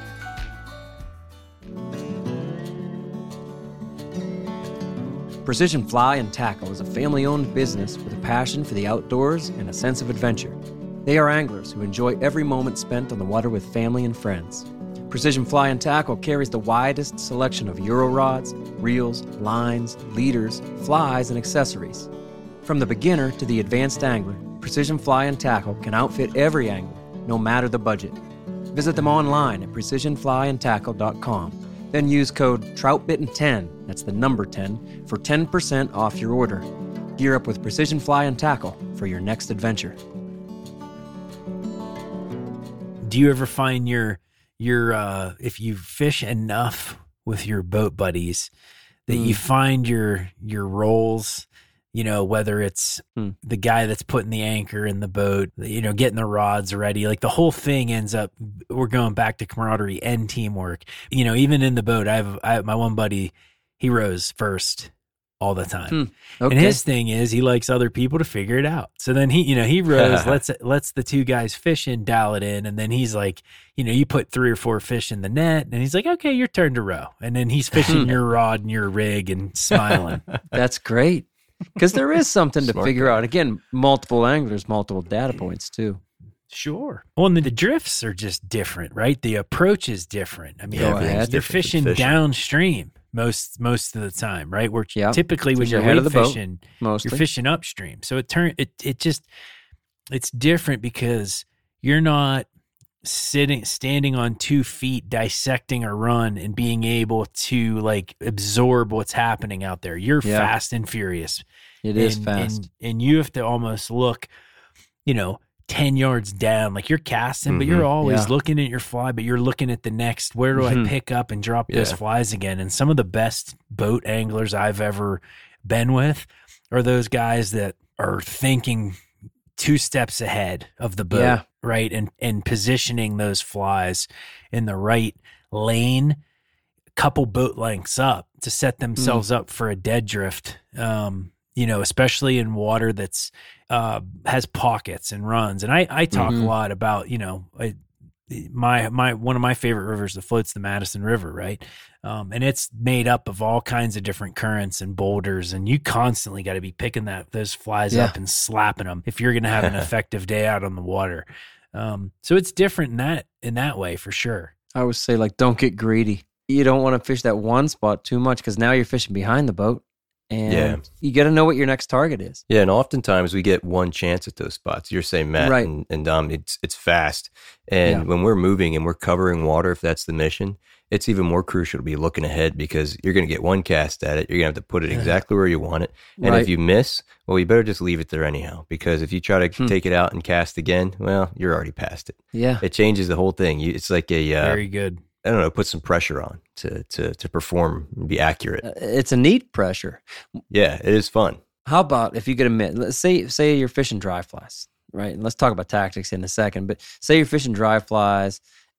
Precision Fly and Tackle is a family-owned business with a passion for the outdoors and a sense of adventure. They are anglers who enjoy every moment spent on the water with family and friends. Precision Fly and Tackle carries the widest selection of Euro rods, reels, lines, leaders, flies, and accessories. From the beginner to the advanced angler, Precision Fly and Tackle can outfit every angler, no matter the budget. Visit them online at precision fly and tackle dot com. Then use code trout bitten ten, that's the number ten, for ten percent off your order. Gear up with Precision Fly and Tackle for your next adventure. Do you ever find your your uh if you fish enough with your boat buddies that Mm. you find your your roles, you know, whether it's Mm. the guy that's putting the anchor in the boat, you know, getting the rods ready, like the whole thing ends up, we're going back to camaraderie and teamwork. You know, even in the boat, I have, I have my one buddy, he rows first all the time. Hmm. Okay. And his thing is he likes other people to figure it out. So then he, you know, he rows, lets lets the two guys fishing dial it in, and then he's like, you know, you put three or four fish in the net, and he's like, okay, your turn to row. And then he's fishing your rod and your rig and smiling. That's great. Because there is something to Smart figure guy. out. Again, multiple anglers, multiple data points too. Sure. Well, and the drifts are just different, right? The approach is different. I mean, Go you're- ahead. you're Different fishing, than fishing. downstream most most of the time, right? We're Yeah. typically when You're you're ahead wade of the boat, fishing, Mostly. you're fishing upstream. So it turn it it just it's different because you're not sitting standing on two feet dissecting a run and being able to like absorb what's happening out there. You're Yeah. fast and furious. It is and, fast. And, and you have to almost look, you know, ten yards down. Like you're casting, but you're Mhm. always Yeah. looking at your fly, but you're looking at the next, where do Mhm. I pick up and drop those Yeah. flies again? And some of the best boat anglers I've ever been with are those guys that are thinking two steps ahead of the boat, Yeah. right? And and positioning those flies in the right lane, a couple boat lengths up to set themselves Mm. up for a dead drift. Um, you know, especially in water that's uh, has pockets and runs. And I, I talk Mhm. a lot about, you know, I, my my one of my favorite rivers that floats, the Madison River, right? Um, and it's made up of all kinds of different currents and boulders, and you constantly got to be picking that those flies Yeah. up and slapping them if you're going to have an effective day out on the water. Um, so it's different in that in that way for sure. I always say, like, don't get greedy. You don't want to fish that one spot too much because now you're fishing behind the boat. And Yeah. you got to know what your next target is. Yeah, and oftentimes we get one chance at those spots. You're saying, Matt Right. and, and Dom, it's it's fast. And Yeah. when we're moving and we're covering water, if that's the mission, it's even more crucial to be looking ahead because you're going to get one cast at it. You're going to have to put it exactly where you want it. And Right. if you miss, well, you better just leave it there anyhow. Because if you try to Hmm. take it out and cast again, well, you're already past it. Yeah. It changes the whole thing. You, it's like a, uh, Very good. I don't know, put some pressure on to to to perform and be accurate. Uh, It's a neat pressure. Yeah, it is fun. How about if you could admit, let's say say you're fishing dry flies, right? And let's talk about tactics in a second, but say you're fishing dry flies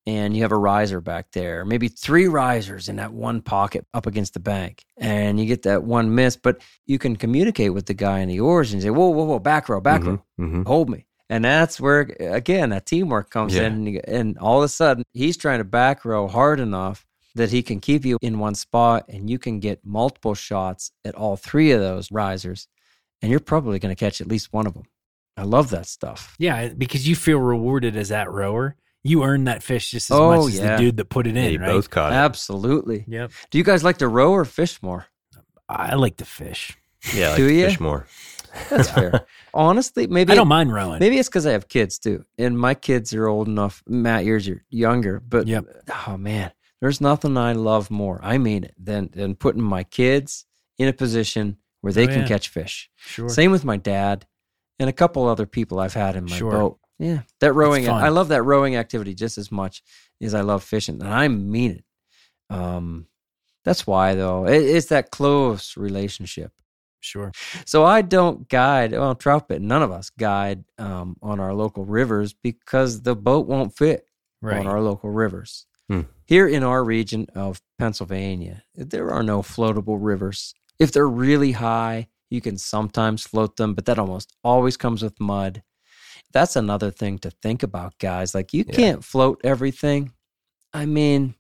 and you have a riser back there, maybe three risers in that one pocket up against the bank, and you get that one miss, but you can communicate with the guy in the oars and say, whoa, whoa, whoa, back row, back mm-hmm, row, mm-hmm. hold me. And that's where, again, that teamwork comes Yeah. in, and, you, and all of a sudden, he's trying to back row hard enough that he can keep you in one spot, and you can get multiple shots at all three of those risers, and you're probably going to catch at least one of them. I love that stuff. Yeah, because you feel rewarded as that rower. You earn that fish just as Oh, much as yeah. the dude that put it Yeah, in, you right? both caught it. Absolutely. Yep. Do you guys like to row or fish more? I like to fish. Yeah, I like Do to ya? fish more. That's fair. Honestly, maybe I don't mind rowing. Maybe it's because I have kids too, and my kids are old enough. Matt, yours are younger, but Yep. oh man, there's nothing I love more. I mean it than than putting my kids in a position where they Oh, can yeah. catch fish. Sure. Same with my dad and a couple other people I've had in my Sure. boat. Yeah, that rowing. fun. I love that rowing activity just as much as I love fishing, and I mean it. Um, that's why though it, it's that close relationship. Sure. So I don't guide, well, trout bit, none of us guide um, on our local rivers because the boat won't fit Right. on our local rivers. Hmm. Here in our region of Pennsylvania, there are no floatable rivers. If they're really high, you can sometimes float them, but that almost always comes with mud. That's another thing to think about, guys. Like, you Yeah. can't float everything. I mean,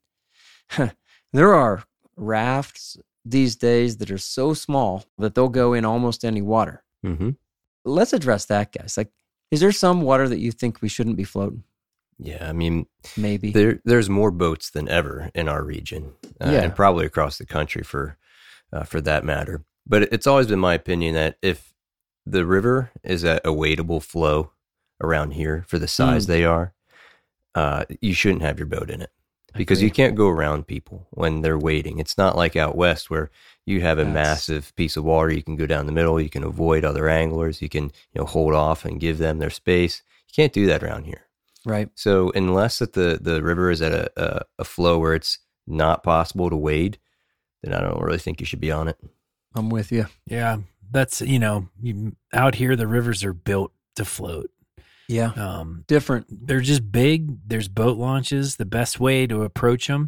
there are rafts these days that are so small that they'll go in almost any water. Mm-hmm. Let's address that, guys. Like, is there some water that you think we shouldn't be floating? Yeah, I mean, Maybe. there there's more boats than ever in our region, uh, Yeah. and probably across the country for uh, for that matter. But it's always been my opinion that if the river is at a wadeable flow around here for the size Mm. they are, uh, you shouldn't have your boat in it. Because you Agreed. can't go around people when they're waiting. It's not like out west where you have a That's- massive piece of water. You can go down the middle. You can avoid other anglers. You can, you know, hold off and give them their space. You can't do that around here. Right. So unless that the, the river is at a, a, a flow where it's not possible to wade, then I don't really think you should be on it. I'm with you. Yeah. That's, you know, you, out here, the rivers are built to float. Yeah. Um, Different. they're just big. There's boat launches. The best way to approach them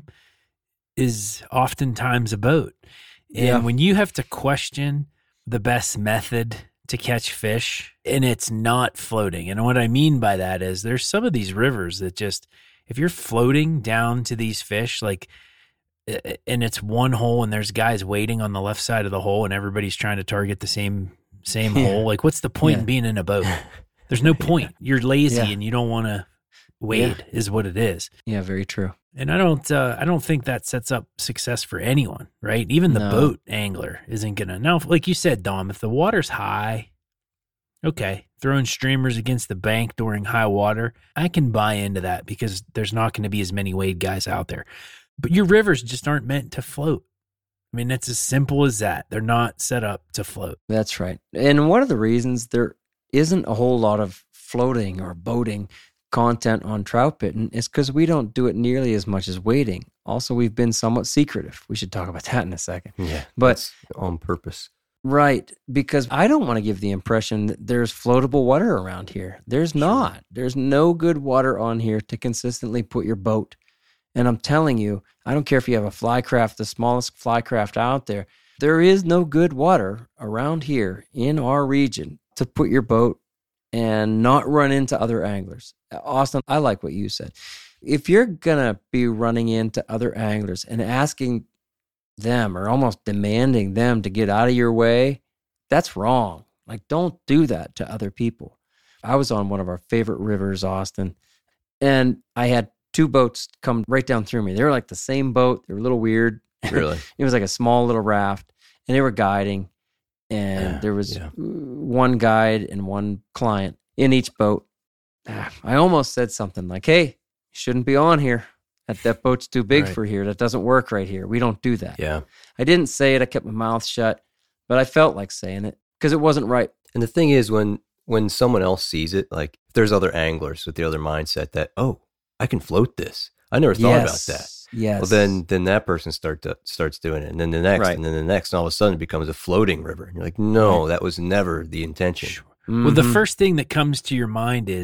is oftentimes a boat. And Yeah. when you have to question the best method to catch fish and it's not floating, and what I mean by that is there's some of these rivers that just, if you're floating down to these fish, like, uh, and it's one hole and there's guys waiting on the left side of the hole and everybody's trying to target the same, same Yeah. hole. Like, what's the point Yeah. in being in a boat? There's no point. You're lazy Yeah. and you don't want to wade is what it is. Yeah, very true. And I don't, uh, I don't think that sets up success for anyone, right? Even the No. boat angler isn't gonna. Now, like you said, Dom, if the water's high, okay, throwing streamers against the bank during high water, I can buy into that because there's not going to be as many wade guys out there. But your rivers just aren't meant to float. I mean, it's as simple as that. They're not set up to float. That's right. And one of the reasons there isn't a whole lot of floating or boating content on trout bitten is because we don't do it nearly as much as wading. Also, we've been somewhat secretive. We should talk about that in a second. Yeah. But That's on purpose. right, because I don't want to give the impression that there's floatable water around here. There's not. There's no good water on here to consistently put your boat. And I'm telling you, I don't care if you have a flycraft, the smallest flycraft out there, there is no good water around here in our region to put your boat and not run into other anglers. Austin, I like what you said. If you're going to be running into other anglers and asking them or almost demanding them to get out of your way, that's wrong. Like, don't do that to other people. I was on one of our favorite rivers, Austin, and I had two boats come right down through me. They were like the same boat. They were a little weird. Really? It was like a small little raft, and they were guiding, and Yeah, there was yeah. one guide and one client in each boat. Ah, I almost said something like, hey, you shouldn't be on here. That, that boat's too big Right. for here. That doesn't work right here. We don't do that. Yeah. I didn't say it. I kept my mouth shut, but I felt like saying it because it wasn't right. And the thing is, when when someone else sees it, like if there's other anglers with the other mindset that, oh, I can float this. I never thought yes. about that. Yes. Well, then then that person start to, starts doing it, and then the next, Right. and then the next, and all of a sudden it becomes a floating river. And you're like, no, that was never the intention. Well, the Mhm. first thing that comes to your mind is,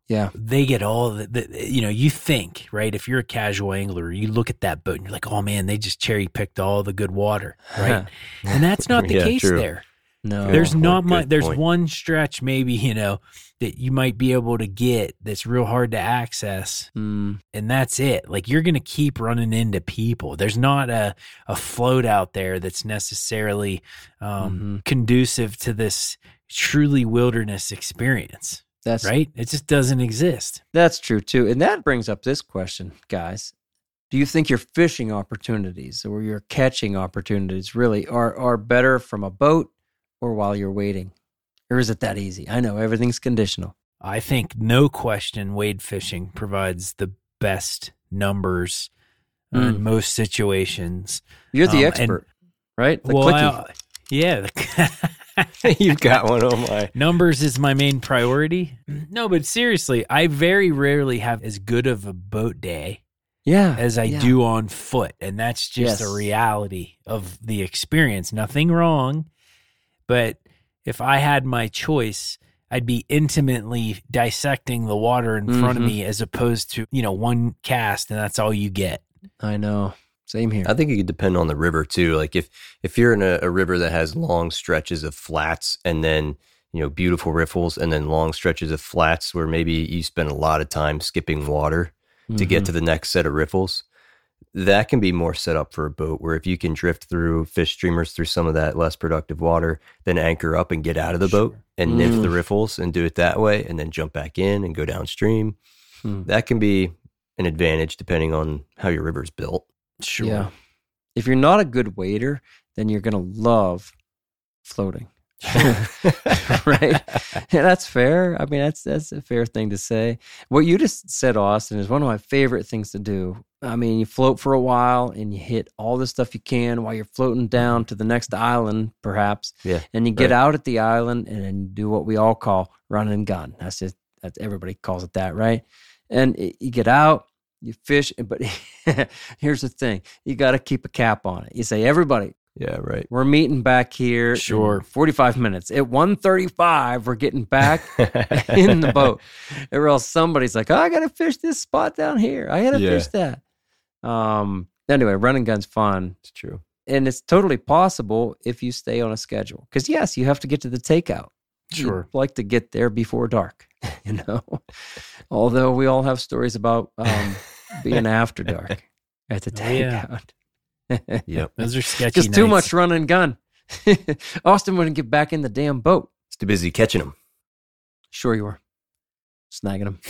Yeah. They get all the, the, you know, you think, right? If you're a casual angler, you look at that boat and you're like, oh man, they just cherry picked all the good water, right? And that's not the Yeah, case true. there. No. There's Good not point, much, good there's point. one stretch maybe, you know, that you might be able to get that's real hard to access. Mm, And that's it. Like you're going to keep running into people. There's not a, a float out there that's necessarily um, Mhm. conducive to this truly wilderness experience. that's Right? It just doesn't exist. That's true too. And that brings up this question, guys. Do you think your fishing opportunities or your catching opportunities really are, are better from a boat or while you're waiting? Or is it that easy? I know everything's conditional. I think no question wade fishing provides the best numbers uh, in Mm. most situations. You're the Um, expert, right? The well, clicky. I- yeah. You've got one on my. Numbers is my main priority. No, but seriously, I very rarely have as good of a boat day yeah. as I yeah. do on foot. And that's just Yes. a reality of the experience. Nothing wrong. But if I had my choice, I'd be intimately dissecting the water in front of Mhm. me as opposed to, you know, one cast and that's all you get. I know. Same here. I think it could depend on the river too. Like if if you're in a, a river that has long stretches of flats and then you know beautiful riffles and then long stretches of flats where maybe you spend a lot of time skipping water to get Mhm. to the next set of riffles, that can be more set up for a boat. Where if you can drift through fish streamers through some of that less productive water, then anchor up and get out of the boat Sure. and nip Mm. the riffles and do it that way, and then jump back in and go downstream. Hmm. That can be an advantage depending on how your river's built. Sure. Yeah. If you're not a good waiter, then you're going to love floating. Right? Yeah, that's fair. I mean, that's that's a fair thing to say. What you just said, Austin, is one of my favorite things to do. I mean, you float for a while and you hit all the stuff you can while you're floating down to the next island, perhaps. Yeah, And you get right. out at the island and then you do what we all call run and gun. That's just that's everybody calls it that, right? And it, you get out, you fish, but here's the thing: you got to keep a cap on it. You say, everybody, Yeah, right. we're meeting back here. Sure. in forty-five minutes. At one thirty-five, we're getting back in the boat. Or else somebody's like, oh, I got to fish this spot down here. I got to Yeah. fish that. Um. Anyway, running gun's fun. It's true. And it's totally possible if you stay on a schedule. Because, yes, you have to get to the takeout. Sure. You'd like to get there before dark, you know? Although we all have stories about um, being after dark at the Oh, yeah. takeout. Yep. Those are sketchy Because too nights. much run and gun. Austin wouldn't get back in the damn boat. It's too busy catching them. Sure you were. Snagging them.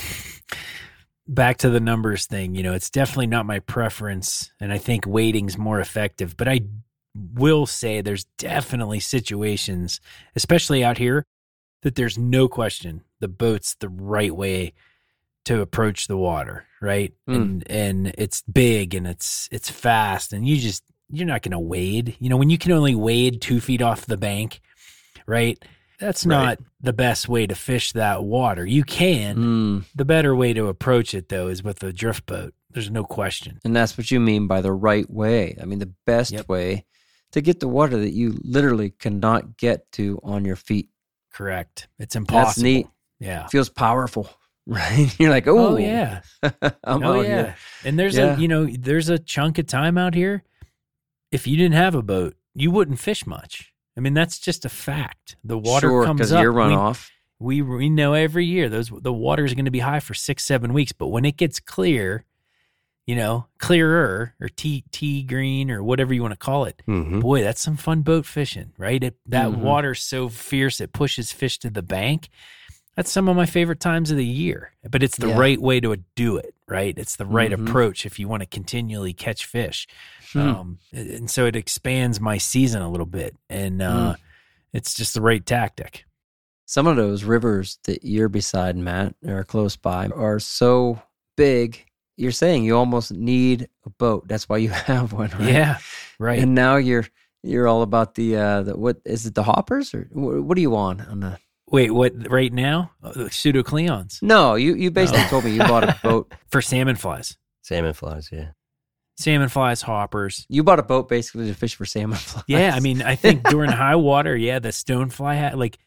Back to the numbers thing, you know, it's definitely not my preference, and I think waiting's more effective. But I will say there's definitely situations, especially out here, that there's no question the boat's the right way to approach the water, right? Mm. And and it's big and it's it's fast, and you just you're not going to wade. You know, when you can only wade two feet off the bank, right? That's Right. not the best way to fish that water. You can. Mm. The better way to approach it, though, is with a drift boat. There's no question. And that's what you mean by the right way. I mean, the best Yep. way to get the water that you literally cannot get to on your feet. Correct. It's impossible. That's neat. Yeah. It feels powerful, right? You're like, oh, Oh, yeah. I'm oh, out yeah. here. And there's Yeah. a, you know, there's a chunk of time out here. If you didn't have a boat, you wouldn't fish much. I mean, that's just a fact. The water sure, comes because up. you're run we, off. we we know every year those the water is going to be high for six seven weeks, but when it gets clear, you know, clearer or tea tea green or whatever you want to call it, Mm-hmm. boy, that's some fun boat fishing, right? It, that Mhm. water's so fierce it pushes fish to the bank. That's some of my favorite times of the year, but it's the Yeah. right way to do it, right? It's the right Mhm. approach if you want to continually catch fish. Hmm. Um, and so it expands my season a little bit, and uh, it's just the right tactic. Some of those rivers that you're beside, Matt, or close by, are so big. You're saying you almost need a boat. That's why you have one, right? Yeah, right. And now you're you're all about the uh, the what is it? The hoppers or what, what are you on on the? Wait, what? Right now, uh, pseudocleons No, you you basically Oh. told me you bought a boat. for salmon flies, Salmon flies, yeah. salmon flies, hoppers. You bought a boat basically to fish for salmon flies. Yeah, I mean, I think during high water, yeah, the stonefly hat, like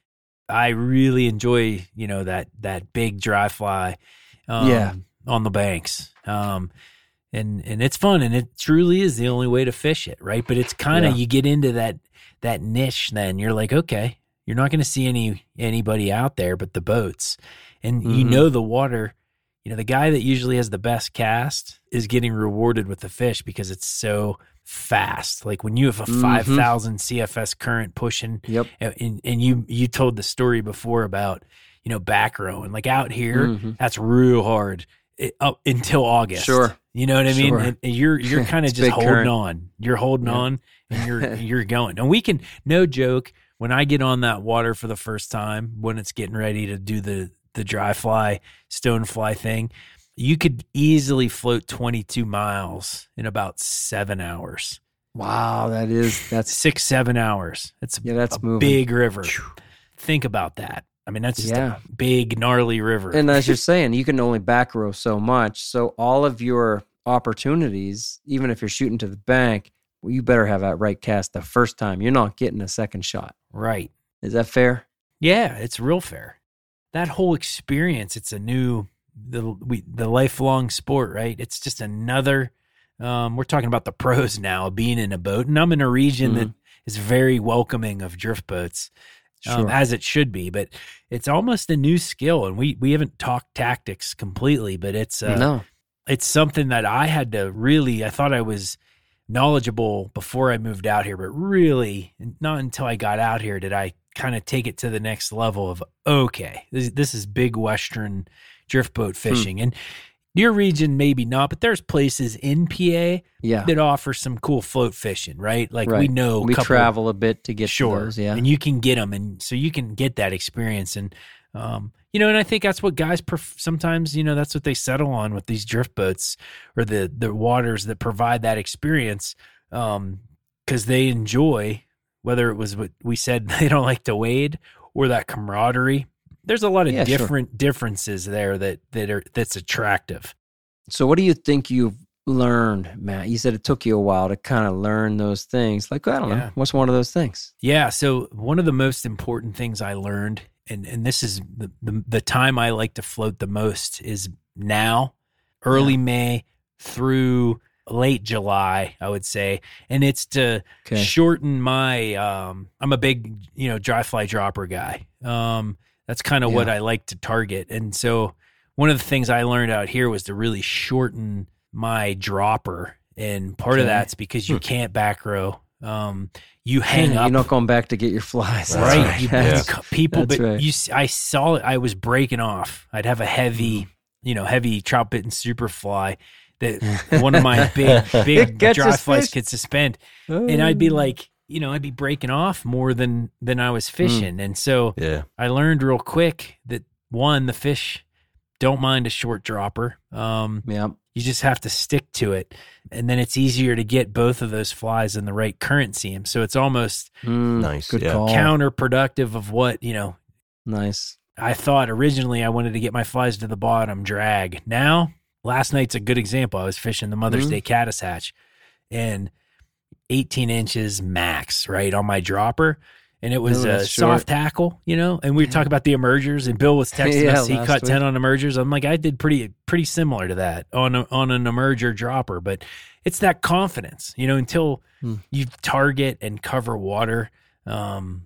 I really enjoy, you know, that that big dry fly um, Yeah. on the banks. Um, and and it's fun, and it truly is the only way to fish it, right? But it's kind of, Yeah. you get into that that niche, then you're like, okay, you're not going to see any anybody out there but the boats. And you Mhm. know the water, you know, the guy that usually has the best cast is getting rewarded with the fish because it's so fast. Like when you have a Mhm. five thousand C F S current pushing, Yep. and, and you you told the story before about, you know, back row, and like out here, Mhm. that's real hard it, up until August. Sure. You know what I mean? Sure. And, and you're you're kind of It's just big holding current. on. You're holding Yeah. on, and you're you're going. And we can, no joke, when I get on that water for the first time, when it's getting ready to do the the dry fly, stone fly thing, you could easily float twenty-two miles in about seven hours, Wow, that is that's six, seven hours. It's yeah, that's a moving. big river. Think about that. I mean, that's just Yeah. a big, gnarly river. And as you're saying, you can only back row so much. So all of your opportunities, even if you're shooting to the bank, well, you better have that right cast the first time. You're not getting a second shot. Right. Is that fair? Yeah, it's real fair. That whole experience, it's a new, the we the lifelong sport, right? It's just another, um, we're talking about the pros now, being in a boat. And I'm in a region that is very welcoming of drift boats, um, Sure. as it should be. But it's almost a new skill. And we, we haven't talked tactics completely, but it's, uh, no. it's something that I had to really, I thought I was knowledgeable before I moved out here, but really not until I got out here did I kind of take it to the next level of, okay, this, this is big Western drift boat fishing. Hmm. And your region, maybe not, but there's places in P A Yeah. that offer some cool float fishing, right? Like we Right. know We couple- travel a bit to get sure, to those, yeah. and you can get them, and so you can get that experience. And um, you know, and I think that's what guys pref- sometimes, you know, that's what they settle on with these drift boats or the the waters that provide that experience, um, because they enjoy, whether it was what we said, they don't like to wade, or that camaraderie. There's a lot of Yeah, sure. different differences there that that are that's attractive. So what do you think you've learned, Matt? You said it took you a while to kind of learn those things. Like, I don't Yeah. know. What's one of those things? Yeah. So one of the most important things I learned, and, and this is the, the, the time I like to float the most, is now, early Yeah. May through late July, I would say. And it's to Okay. shorten my, um, I'm a big, you know, dry fly dropper guy. Um, that's kind of what Yeah. I like to target. And so one of the things I learned out here was to really shorten my dropper. And part of Okay. that's because you can't back row. Um, you hang You're up. not going back to get your flies. That's Right, right. You, That's- you cu- people, that's but right. you, s- I saw it. I was breaking off. I'd have a heavy, you know, heavy trout bitten super fly that one of my big, big It catches dry flies fish. could suspend, and I'd be Oh. like, you know, I'd be breaking off more than than I Hmm. was fishing, and so Yeah. I learned real quick that one, the fish don't mind a short dropper. Um, Yeah. you just have to stick to it, and then it's easier to get both of those flies in the right current seam. So it's almost Mm, Nice, Good yeah. call. counterproductive of what, you know, Nice. I thought originally I wanted to get my flies to the bottom drag. Now, last night's a good example. I was fishing the Mother's Mhm. Day caddis hatch, and eighteen inches max, right, on my dropper. And it was Oh, a that's short. soft tackle, you know, and we were talking about the emergers, and Bill was texting Yeah, us. He last caught ten week. on emergers. I'm like, I did pretty, pretty similar to that on a, on an emerger dropper, but it's that confidence, you know, until Hmm. you target and cover water, um,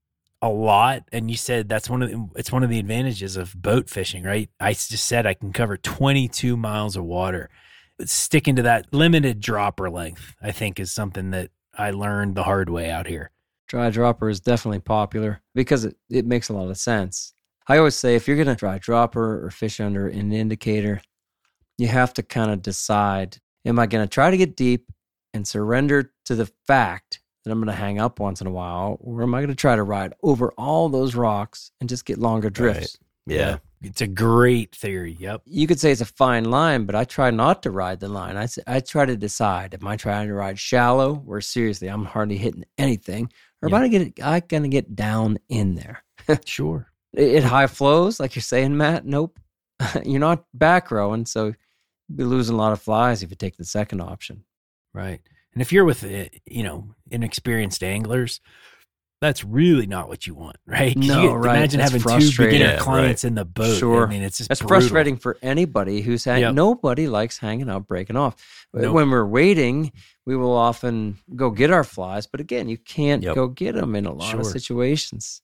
a lot. And you said that's one of the, it's one of the advantages of boat fishing, right? I just said I can cover twenty-two miles of water. Sticking to that limited dropper length, I think, is something that I learned the hard way out here. Dry dropper is definitely popular because it, it makes a lot of sense. I always say if you're going to dry dropper or fish under an indicator, you have to kind of decide, am I going to try to get deep and surrender to the fact that I'm going to hang up once in a while, or am I going to try to ride over all those rocks and just get longer drifts? Yeah. It's a great theory. Yep. You could say it's a fine line, but I try not to ride the line. I, s- I try to decide, am I trying to ride shallow, where seriously I'm hardly hitting anything, or am I gonna get I gonna get down in there? Sure. It, it high flows, like you're saying, Matt. Nope, you're not back rowing, so you'll be losing a lot of flies if you take the second option. Right. And if you're with, uh, you know, inexperienced anglers, that's really not what you want, right? No, you, right. Imagine That's having two frustrating. beginner Yeah, clients right. in the boat. Sure. I mean, it's just That's brutal. frustrating for anybody who's hang- Yep. nobody likes hanging out, breaking off. Nope. When we're waiting, we will often go get our flies, but again, you can't Yep. go get them in a lot of Sure. situations.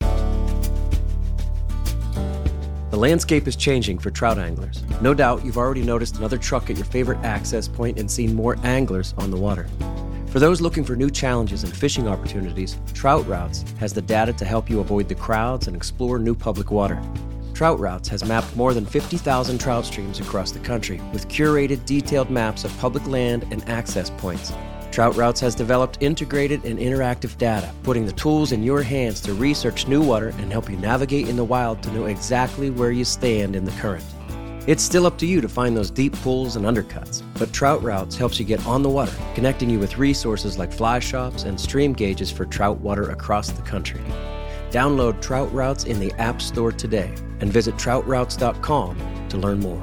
The landscape is changing for trout anglers. No doubt you've already noticed another truck at your favorite access point and seen more anglers on the water. For those looking for new challenges and fishing opportunities, Trout Routes has the data to help you avoid the crowds and explore new public water. Trout Routes has mapped more than fifty thousand trout streams across the country with curated, detailed maps of public land and access points. Trout Routes has developed integrated and interactive data, putting the tools in your hands to research new water and help you navigate in the wild to know exactly where you stand in the current. It's still up to you to find those deep pools and undercuts, but Trout Routes helps you get on the water, connecting you with resources like fly shops and stream gauges for trout water across the country. Download Trout Routes in the App Store today and visit trout routes dot com to learn more.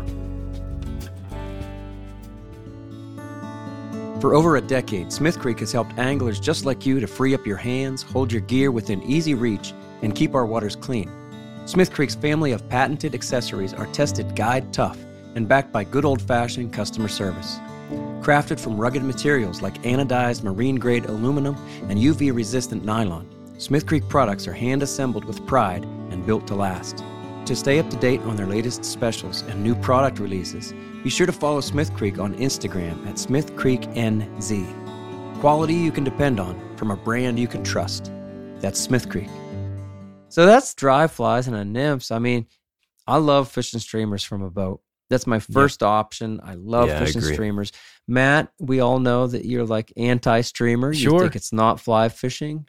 For over a decade, Smith Creek has helped anglers just like you to free up your hands, hold your gear within easy reach, and keep our waters clean. Smith Creek's family of patented accessories are tested guide tough and backed by good old-fashioned customer service. Crafted from rugged materials like anodized marine-grade aluminum and U V-resistant nylon, Smith Creek products are hand-assembled with pride and built to last. To stay up to date on their latest specials and new product releases, be sure to follow Smith Creek on Instagram at Smith Creek N Z. Quality you can depend on from a brand you can trust. That's Smith Creek. So that's dry flies and a nymphs. I mean, I love fishing streamers from a boat. That's my first option. I love Yeah, I fishing agree. streamers. Matt, we all know that you're like anti-streamer. You Sure. think it's not fly fishing.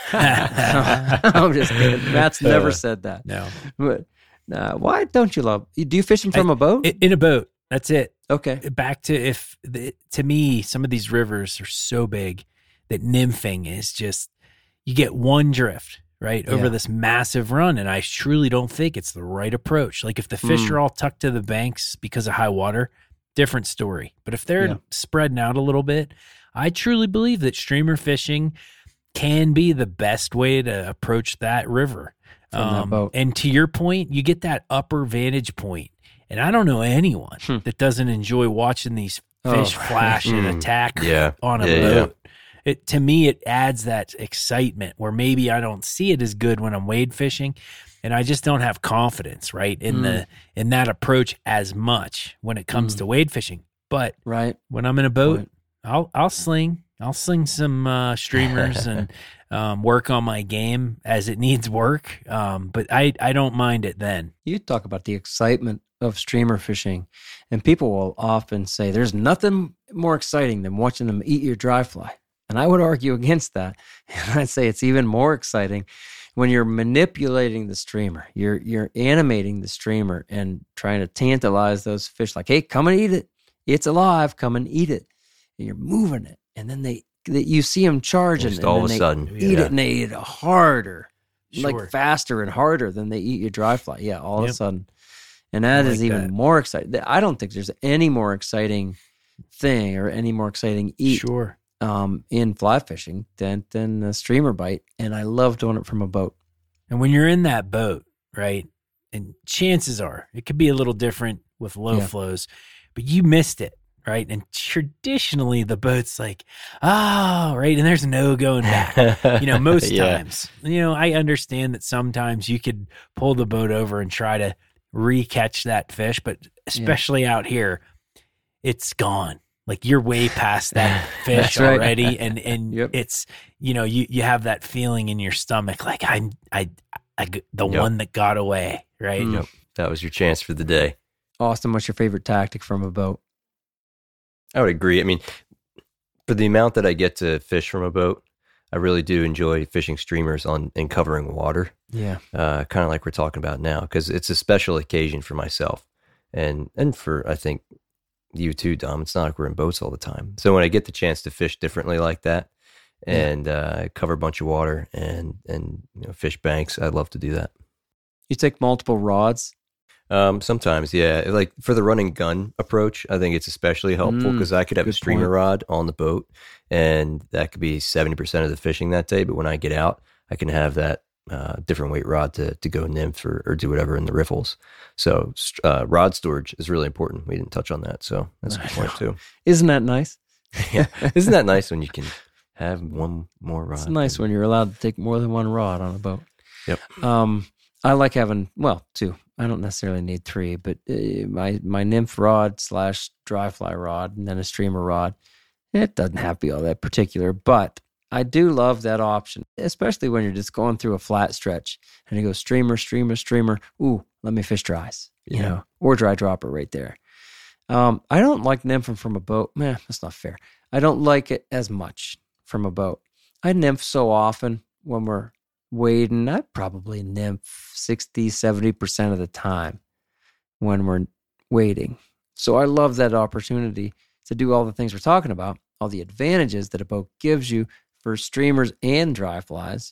I'm just kidding. Matt's never Uh, said that. No. But uh, why don't you love? Do you fish them from I- a boat? In in a boat. That's it. Okay. Back to if the, to me, some of these rivers are so big that nymphing is just, you get one drift, right, over Yeah. this massive run. And I truly don't think it's the right approach. Like if the fish Mm. are all tucked to the banks because of high water, different story. But if they're Yeah. spreading out a little bit, I truly believe that streamer fishing can be the best way to approach that river. From that boat. And to your point, you get that upper vantage point. And I don't know anyone Hmm. that doesn't enjoy watching these fish Oh. flash and Mm. attack Yeah. on a Yeah, yeah. boat. It, to me, it adds that excitement where maybe I don't see it as good when I'm wade fishing, and I just don't have confidence, right, in Mm. the in that approach as much when it comes Mm. to wade fishing. But Right. when I'm in a boat, Right. I'll I'll sling I'll sling some uh, streamers and um, work on my game as it needs work. Um, but I I don't mind it then. You talk about the excitement of streamer fishing, and people will often say there's nothing more exciting than watching them eat your dry fly. And I would argue against that. And I'd say it's even more exciting when you're manipulating the streamer. You're you're animating the streamer and trying to tantalize those fish like, hey, come and eat it. It's alive. Come and eat it. And you're moving it. And then they, they you see them charging. Just and all then of a they sudden, eat yeah. it, and they eat it harder. Sure. Like faster and harder than they eat your dry fly. Yeah, all of Yep. a sudden. And that I is like even that. more exciting. I don't think there's any more exciting thing or any more exciting eat Sure. um, in fly fishing than than a streamer bite. And I love doing it from a boat. And when you're in that boat, right, and chances are it could be a little different with low Yeah. flows, but you missed it, right? And traditionally the boat's like, oh, right, and there's no going back. You know, most Yeah. times, you know, I understand that sometimes you could pull the boat over and try to re-catch that fish, but especially out here, it's gone. Like you're way past that fish That's right. already, and and Yep. it's, you know, you you have that feeling in your stomach, like I I, I the Yep. one that got away, right? Mm. Yep. That was your chance for the day. Austin, what's your favorite tactic from a boat? I would agree. I mean, for the amount that I get to fish from a boat, I really do enjoy fishing streamers on and covering water, Yeah. uh, kind of like we're talking about now, because it's a special occasion for myself and and for I think you too, Dom. It's not like we're in boats all the time. So when I get the chance to fish differently like that and uh, cover a bunch of water and and you know, fish banks, I love to do that. You take multiple rods. Um, sometimes, yeah. Like for the running gun approach, I think it's especially helpful Mm, because I could have a good streamer point. rod on the boat, and that could be seventy percent of the fishing that day. But when I get out, I can have that uh, different weight rod to to go nymph or, or do whatever in the riffles. So uh, rod storage is really important. We didn't touch on that, so that's a good point too. Isn't that nice? Yeah, isn't that nice when you can have one more rod? It's nice when you're allowed to take more than one rod on a boat. Yep. Um, I like having, well, two. I don't necessarily need three, but uh, my my nymph rod slash dry fly rod and then a streamer rod, it doesn't have to be all that particular, but I do love that option, especially when you're just going through a flat stretch and you go streamer, streamer, streamer. Ooh, let me fish dries, you Yeah. know, or dry dropper right there. Um, I don't like nymphing from a boat. Man, that's not fair. I don't like it as much from a boat. I nymph so often when we're wading. I probably nymph sixty, seventy percent of the time when we're wading. So I love that opportunity to do all the things we're talking about, all the advantages that a boat gives you for streamers and dry flies.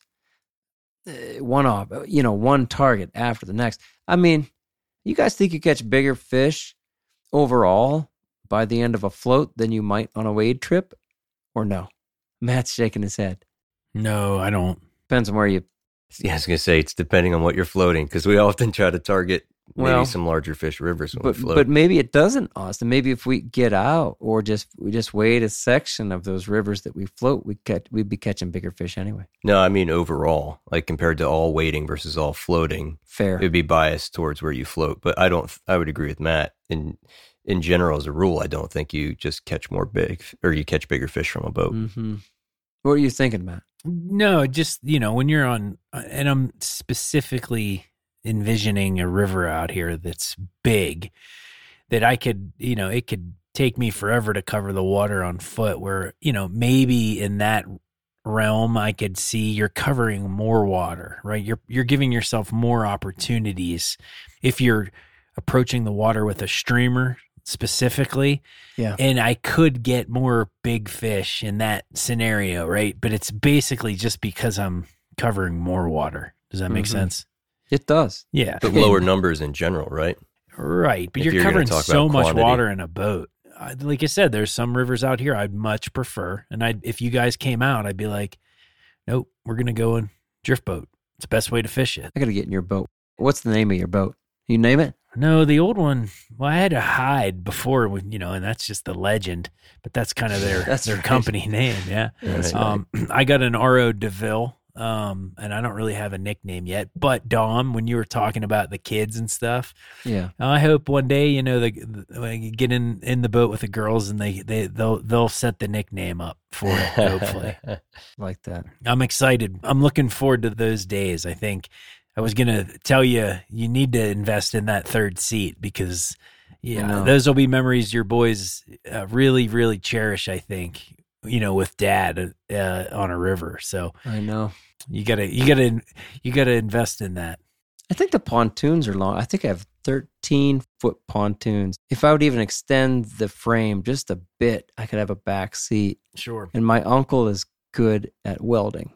Uh, one off, you know, one target after the next. I mean, you guys think you catch bigger fish overall by the end of a float than you might on a wade trip, or no? Matt's shaking his head. No, I don't. Depends on where you. Yeah, I was gonna say it's depending on what you're floating because we often try to target maybe Well, some larger fish rivers when But we float. but maybe it doesn't, Austin. Maybe if we get out or just we just wade a section of those rivers that we float, we catch we'd be catching bigger fish anyway. No, I mean overall, like compared to all wading versus all floating, Fair. it would be biased towards where you float. But I don't. I would agree with Matt. In in general, as a rule, I don't think you just catch more big or you catch bigger fish from a boat. Mm-hmm. What are you thinking, Matt? No, just, you know, when you're on, and I'm specifically envisioning a river out here that's big, that I could, you know, it could take me forever to cover the water on foot, where, you know, maybe in that realm I could see you're covering more water, right? You're you're giving yourself more opportunities. If you're approaching the water with a streamer specifically, Yeah. and I could get more big fish in that scenario, right? But it's basically just because I'm covering more water. Does that make Mhm. sense? It does. Yeah. But lower numbers in general, right? Right. But If you're, you're gonna covering talk so about much quantity. water in a boat. I, like I said, there's some rivers out here I'd much prefer. And I, if you guys came out, I'd be like, nope, we're going to go in drift boat. It's the best way to fish it. I got to get in your boat. What's the name of your boat? You name it? No, the old one, well, I had to hide before, you know, and that's just the legend, but that's kind of their, That's their right. company name. Yeah. That's Um, I got an R O DeVille, um, and I don't really have a nickname yet, but Dom, when you were talking about the kids and stuff, Yeah. I hope one day, you know, the, the when you get in, in the boat with the girls and they, they, they'll, they'll set the nickname up for it, hopefully. Like that. I'm excited. I'm looking forward to those days. I think I was going to tell you, you need to invest in that third seat because, yeah, know. those will be memories your boys uh, really, really cherish, I think, you know, with dad uh, on a river. So I know. you gotta, you gotta, you gotta invest in that. I think the pontoons are long. I think I have thirteen foot pontoons. If I would even extend the frame just a bit, I could have a back seat. Sure. And my uncle is good at welding.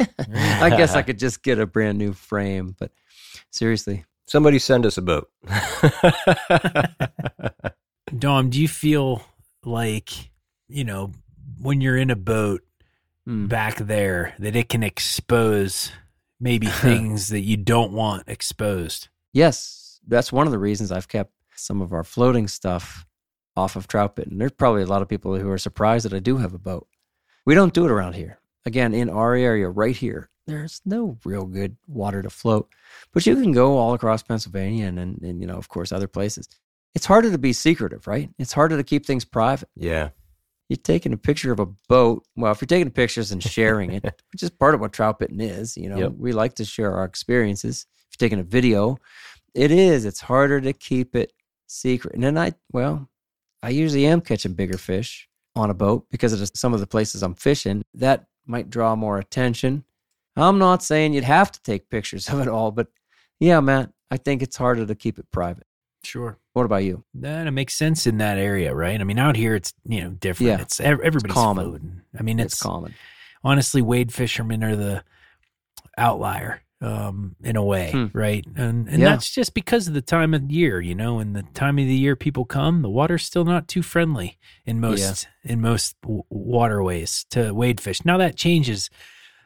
I guess I could just get a brand new frame, but seriously. Somebody send us a boat. Dom, do you feel like, you know, when you're in a boat Mm. back there, that it can expose maybe things that you don't want exposed? Yes, that's one of the reasons I've kept some of our floating stuff off of trout pit. And there's probably a lot of people who are surprised that I do have a boat. We don't do it around here. Again, in our area right here, there's no real good water to float. But you can go all across Pennsylvania and, and, and you know, of course, other places. It's harder to be secretive, right? It's harder to keep things private. Yeah. You're taking a picture of a boat. Well, if you're taking pictures and sharing it, which is part of what trout pitting is, you know, Yep. we like to share our experiences. If you're taking a video, it is. It's harder to keep it secret. And then I, well, I usually am catching bigger fish on a boat because of some of the places I'm fishing. That might draw more attention. I'm not saying you'd have to take pictures of it all, but yeah, Matt, I think it's harder to keep it private. Sure. What about you? That it makes sense in that area, right? I mean, out here it's, you know, different. Yeah. It's ev- everybody's common. floating. I mean, it's, It's common. honestly, wade fishermen are the outlier, um, in a way, Hmm. right? And and Yeah. that's just because of the time of year, you know. And the time of the year people come, the water's still not too friendly in most in most w- waterways to wade fish. Now that changes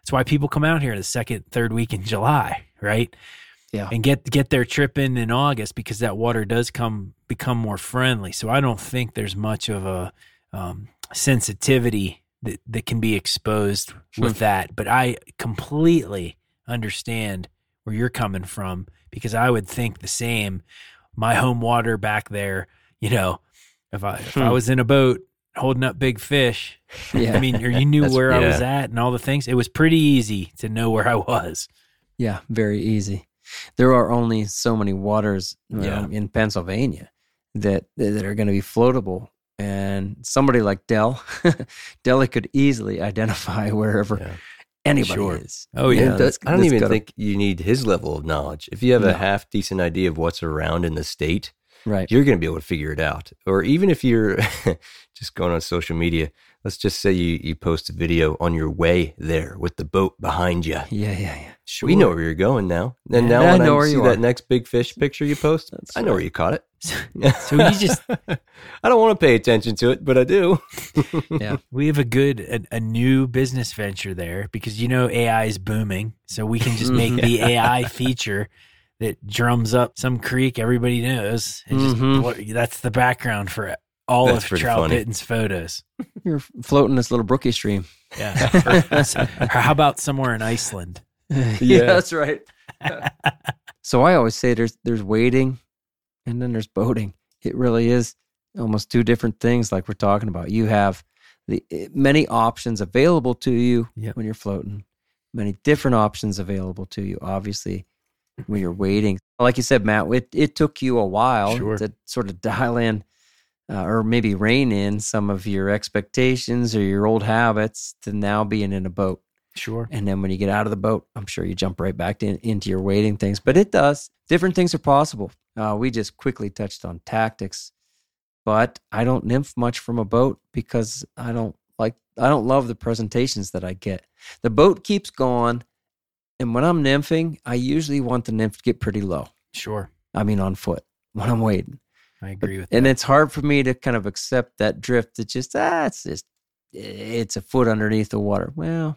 That's why people come out here the second, third week in July, right? Yeah. And get get their trip in in August because that water does come become more friendly. So I don't think there's much of a um, sensitivity that, that can be exposed with that. But I completely understand where you're coming from because I would think the same. My home water back there, you know, if I if I was in a boat holding up big fish, Yeah. I mean, or you knew where I yeah. was at and all the things, it was pretty easy to know where I was. Yeah, very easy. There are only so many waters um, Yeah. in Pennsylvania that that are going to be floatable, and somebody like Dell, Dell could easily identify wherever Yeah. anybody Sure. is. Oh, yeah. You know, That- that's- I don't that's even gotta- think you need his level of knowledge. If you have No. a half decent idea of what's around in the state, right. you're going to be able to figure it out. Or even if you're just going on social media, let's just say you, you post a video on your way there with the boat behind you. Yeah, yeah, yeah. Sure. We know where you're going now. And Yeah, now I when know I where see you that are. next big fish picture you post, That's I know right. where you caught it. So you just I don't want to pay attention to it, but I do. Yeah. we have a good a, a new business venture there because you know A I is booming, so we can just make the A I feature that drums up some creek everybody knows, and just Mhm. bl- that's the background for all That's of pretty Trout funny. Pitten's photos. You're floating this little brookie stream. Yeah. or, or how about somewhere in Iceland? Yeah, that's right. So I always say there's there's wading and then there's boating. It really is almost two different things like we're talking about. You have the many options available to you Yep. when you're floating, many different options available to you, obviously, when you're wading. Like you said, Matt, it, it took you a while Sure. to sort of dial in uh, or maybe rein in some of your expectations or your old habits to now being in a boat. Sure. And then when you get out of the boat, I'm sure you jump right back in, into your wading things. But it does. Different things are possible. Uh, we just quickly touched on tactics. But I don't nymph much from a boat because I don't like, I don't love the presentations that I get. The boat keeps going. And when I'm nymphing, I usually want the nymph to get pretty low. Sure. I mean, on foot when I'm wading. I agree with And that. it's hard for me to kind of accept that drift. It's just, ah, it's just, it's a foot underneath the water. Well,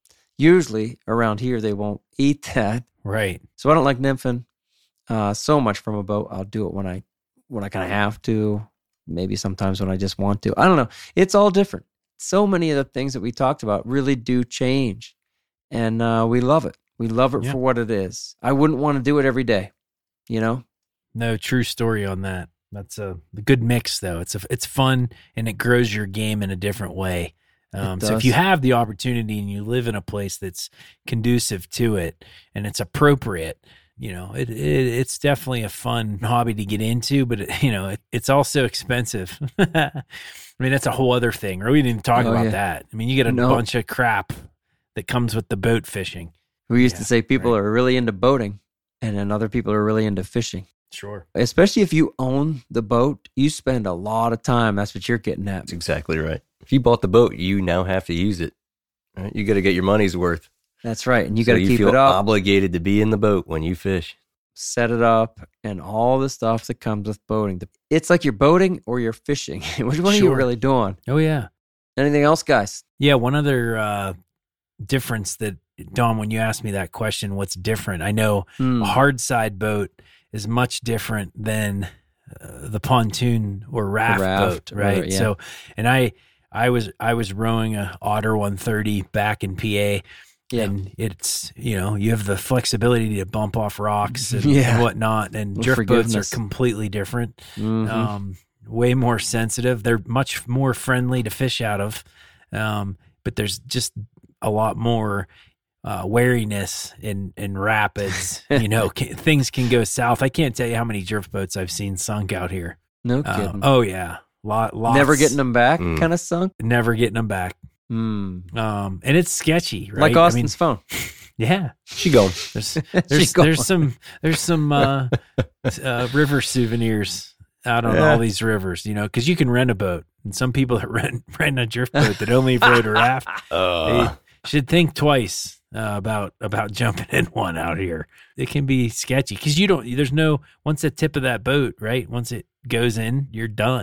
usually around here, they won't eat that. Right. So I don't like nymphing uh, so much from a boat. I'll do it when I, when I kind of have to, maybe sometimes when I just want to. I don't know. It's all different. So many of the things that we talked about really do change. And uh, we love it. We love it Yeah. for what it is. I wouldn't want to do it every day, you know? No, true story on that. That's a, a good mix, though. It's a, it's fun and it grows your game in a different way. Um, so if does. you have the opportunity and you live in a place that's conducive to it and it's appropriate, you know, it, it it's definitely a fun hobby to get into. But it, you know, it, it's also expensive. I mean, that's a whole other thing. Or we didn't even talk Oh, about yeah. that. I mean, you get a No. bunch of crap that comes with the boat fishing. We used Yeah, to say people right. are really into boating and then other people are really into fishing. Sure. Especially if you own the boat, you spend a lot of time. That's what you're getting at. That's exactly right. If you bought the boat, you now have to use it. Right? You got to get your money's worth. That's right. And you So got to keep feel it up, obligated to be in the boat when you fish. set it up, and all the stuff that comes with boating. It's like you're boating or you're fishing. Which one are you Sure. really doing? Oh, yeah. Anything else, guys? Yeah, one other uh, difference that, Dom, when you asked me that question, what's different? I know Hmm. a hard side boat is much different than uh, the pontoon or raft, raft, boat, right? or- yeah. So, and I, I was I was rowing a Otter one thirty back in P A, Yeah. and it's you know you have the flexibility to bump off rocks and, Yeah. and whatnot, and Well, drift boats are forgiveness. completely different. Mhm. Um, way more sensitive. They're much more friendly to fish out of, um, but there's just a lot more uh, wariness in in rapids. you know, can, things can go south. I can't tell you how many drift boats I've seen sunk out here. no Uh, kidding. oh yeah, lot lots. Never getting them back, Mm. kind of sunk. never getting them back. Hmm. Um, and it's sketchy, right? Like I Austin's phone. mean, yeah. She going. There's there's going. there's some there's some uh, uh, river souvenirs out on Yeah. all these rivers, you know, because you can rent a boat, and some people that rent rent a drift boat that only rode a raft, Uh, they should think twice uh, about about jumping in one out here. It can be sketchy because you don't. There's no once the tip of that boat, right? Once it goes in, you're done.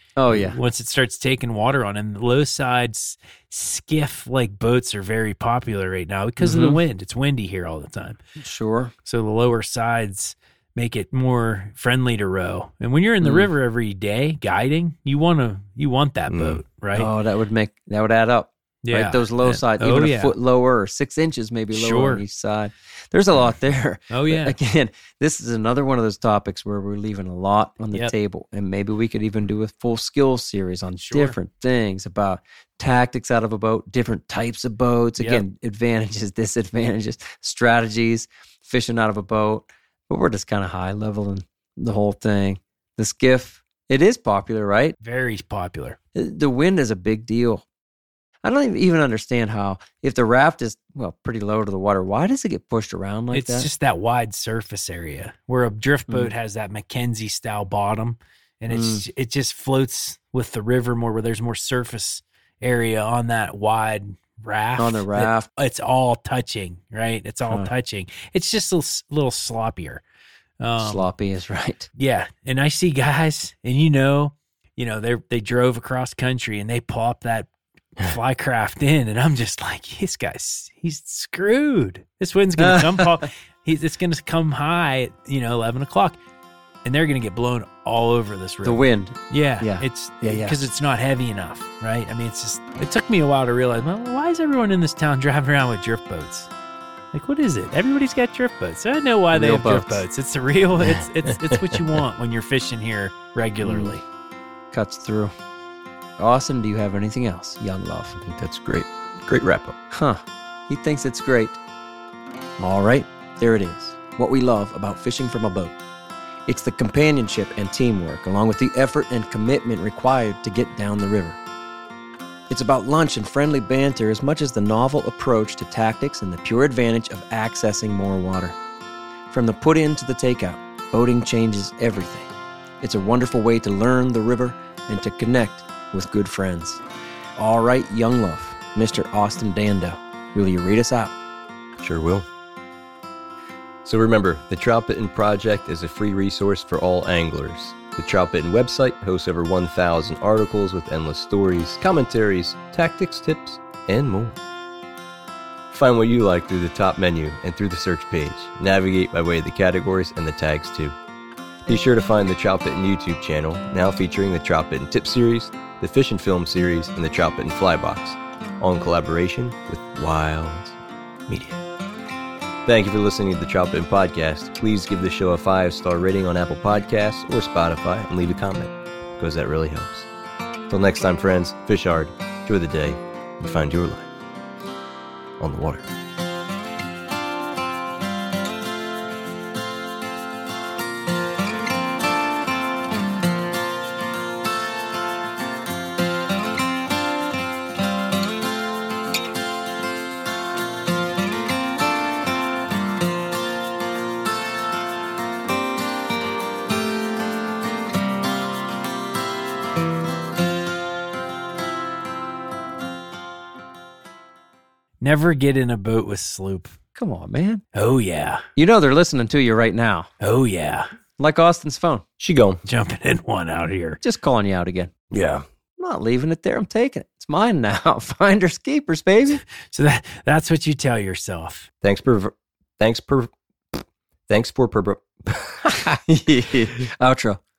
Oh, yeah. Once it starts taking water on, and the low sides skiff like boats are very popular right now because Mm-hmm. of the wind. It's windy here all the time. Sure. So the lower sides make it more friendly to row. And when you're in the Mm. river every day guiding, you want to you want that Mm. boat, right? Oh, that would make, that would add up. yeah. Right? Those low Uh, sides, oh, even yeah. a foot lower or six inches maybe lower Sure. on each side. There's a lot there. Oh, But yeah. again, this is another one of those topics where we're leaving a lot on the Yep. table. And maybe we could even do a full skills series on Sure. different things about tactics out of a boat, different types of boats. Yep. Again, advantages, disadvantages, strategies, fishing out of a boat. But we're just kind of high leveling the whole thing. The skiff, it is popular, right? Very popular. The wind is a big deal. I don't even understand how, if the raft is, well, pretty low to the water, why does it get pushed around like it's that? just that wide surface area where a drift Mm. boat has that Mackenzie style bottom, and it's it just floats with the river more, where there's more surface area on that wide raft. On the that raft. it's all touching, right? It's all Huh. touching. It's just a little, little sloppier. Um, Sloppy is right. Yeah, and I see guys, and you know, you know, they they drove across country and they plop that flycraft in, and I'm just like, this guy's he's screwed. This wind's gonna come, pop, he's it's gonna come high at you know eleven o'clock, and they're gonna get blown all over this river. The wind. Yeah, Yeah. it's Yeah, yeah. because it's not heavy enough, right? I mean, it's just it took me a while to realize, well, why is everyone in this town driving around with drift boats? Like, what is it? Everybody's got drift boats. I know why they Real have drift boats. boats. It's a real. It's it's it's what you want when you're fishing here regularly. Cuts through. Austin, do you have anything else? Young love. I think that's great. Great wrap up. Huh. He thinks it's great. All right, there it is. What we love about fishing from a boat. It's the companionship and teamwork, along with the effort and commitment required to get down the river. It's about lunch and friendly banter as much as the novel approach to tactics and the pure advantage of accessing more water. From the put-in to the takeout, boating changes everything. It's a wonderful way to learn the river and to connect with good friends. All right, young love, Mister Austin Dando, will you read us out? Sure will. So remember, the Trout Bitten Project is a free resource for all anglers. The Trout Bitten website hosts over one thousand articles with endless stories, commentaries, tactics, tips, and more. Find what you like through the top menu and through the search page. Navigate by way of the categories and the tags too. Be sure to find the Trout Bitten YouTube channel, now featuring the Trout Bitten Tip Series, the Fish and Film Series, and the Trout Bitten Flybox, all in collaboration with Wild Media. Thank you for listening to the Trout Bitten Podcast. Please give the show a five-star rating on Apple Podcasts or Spotify and leave a comment, because that really helps. Till next time, friends, fish hard, enjoy the day, and find your life on the water. Never get in a boat with sloop. Come on, man. Oh yeah. You know they're listening to you right now. Oh yeah. Like Austin's phone. She gone. Jumping in one out here. Just calling you out again. Yeah. I'm not leaving it there. I'm taking it. It's mine now. Finders keepers, baby. So that that's what you tell yourself. Thanks per. Thanks per. Thanks for per. Outro.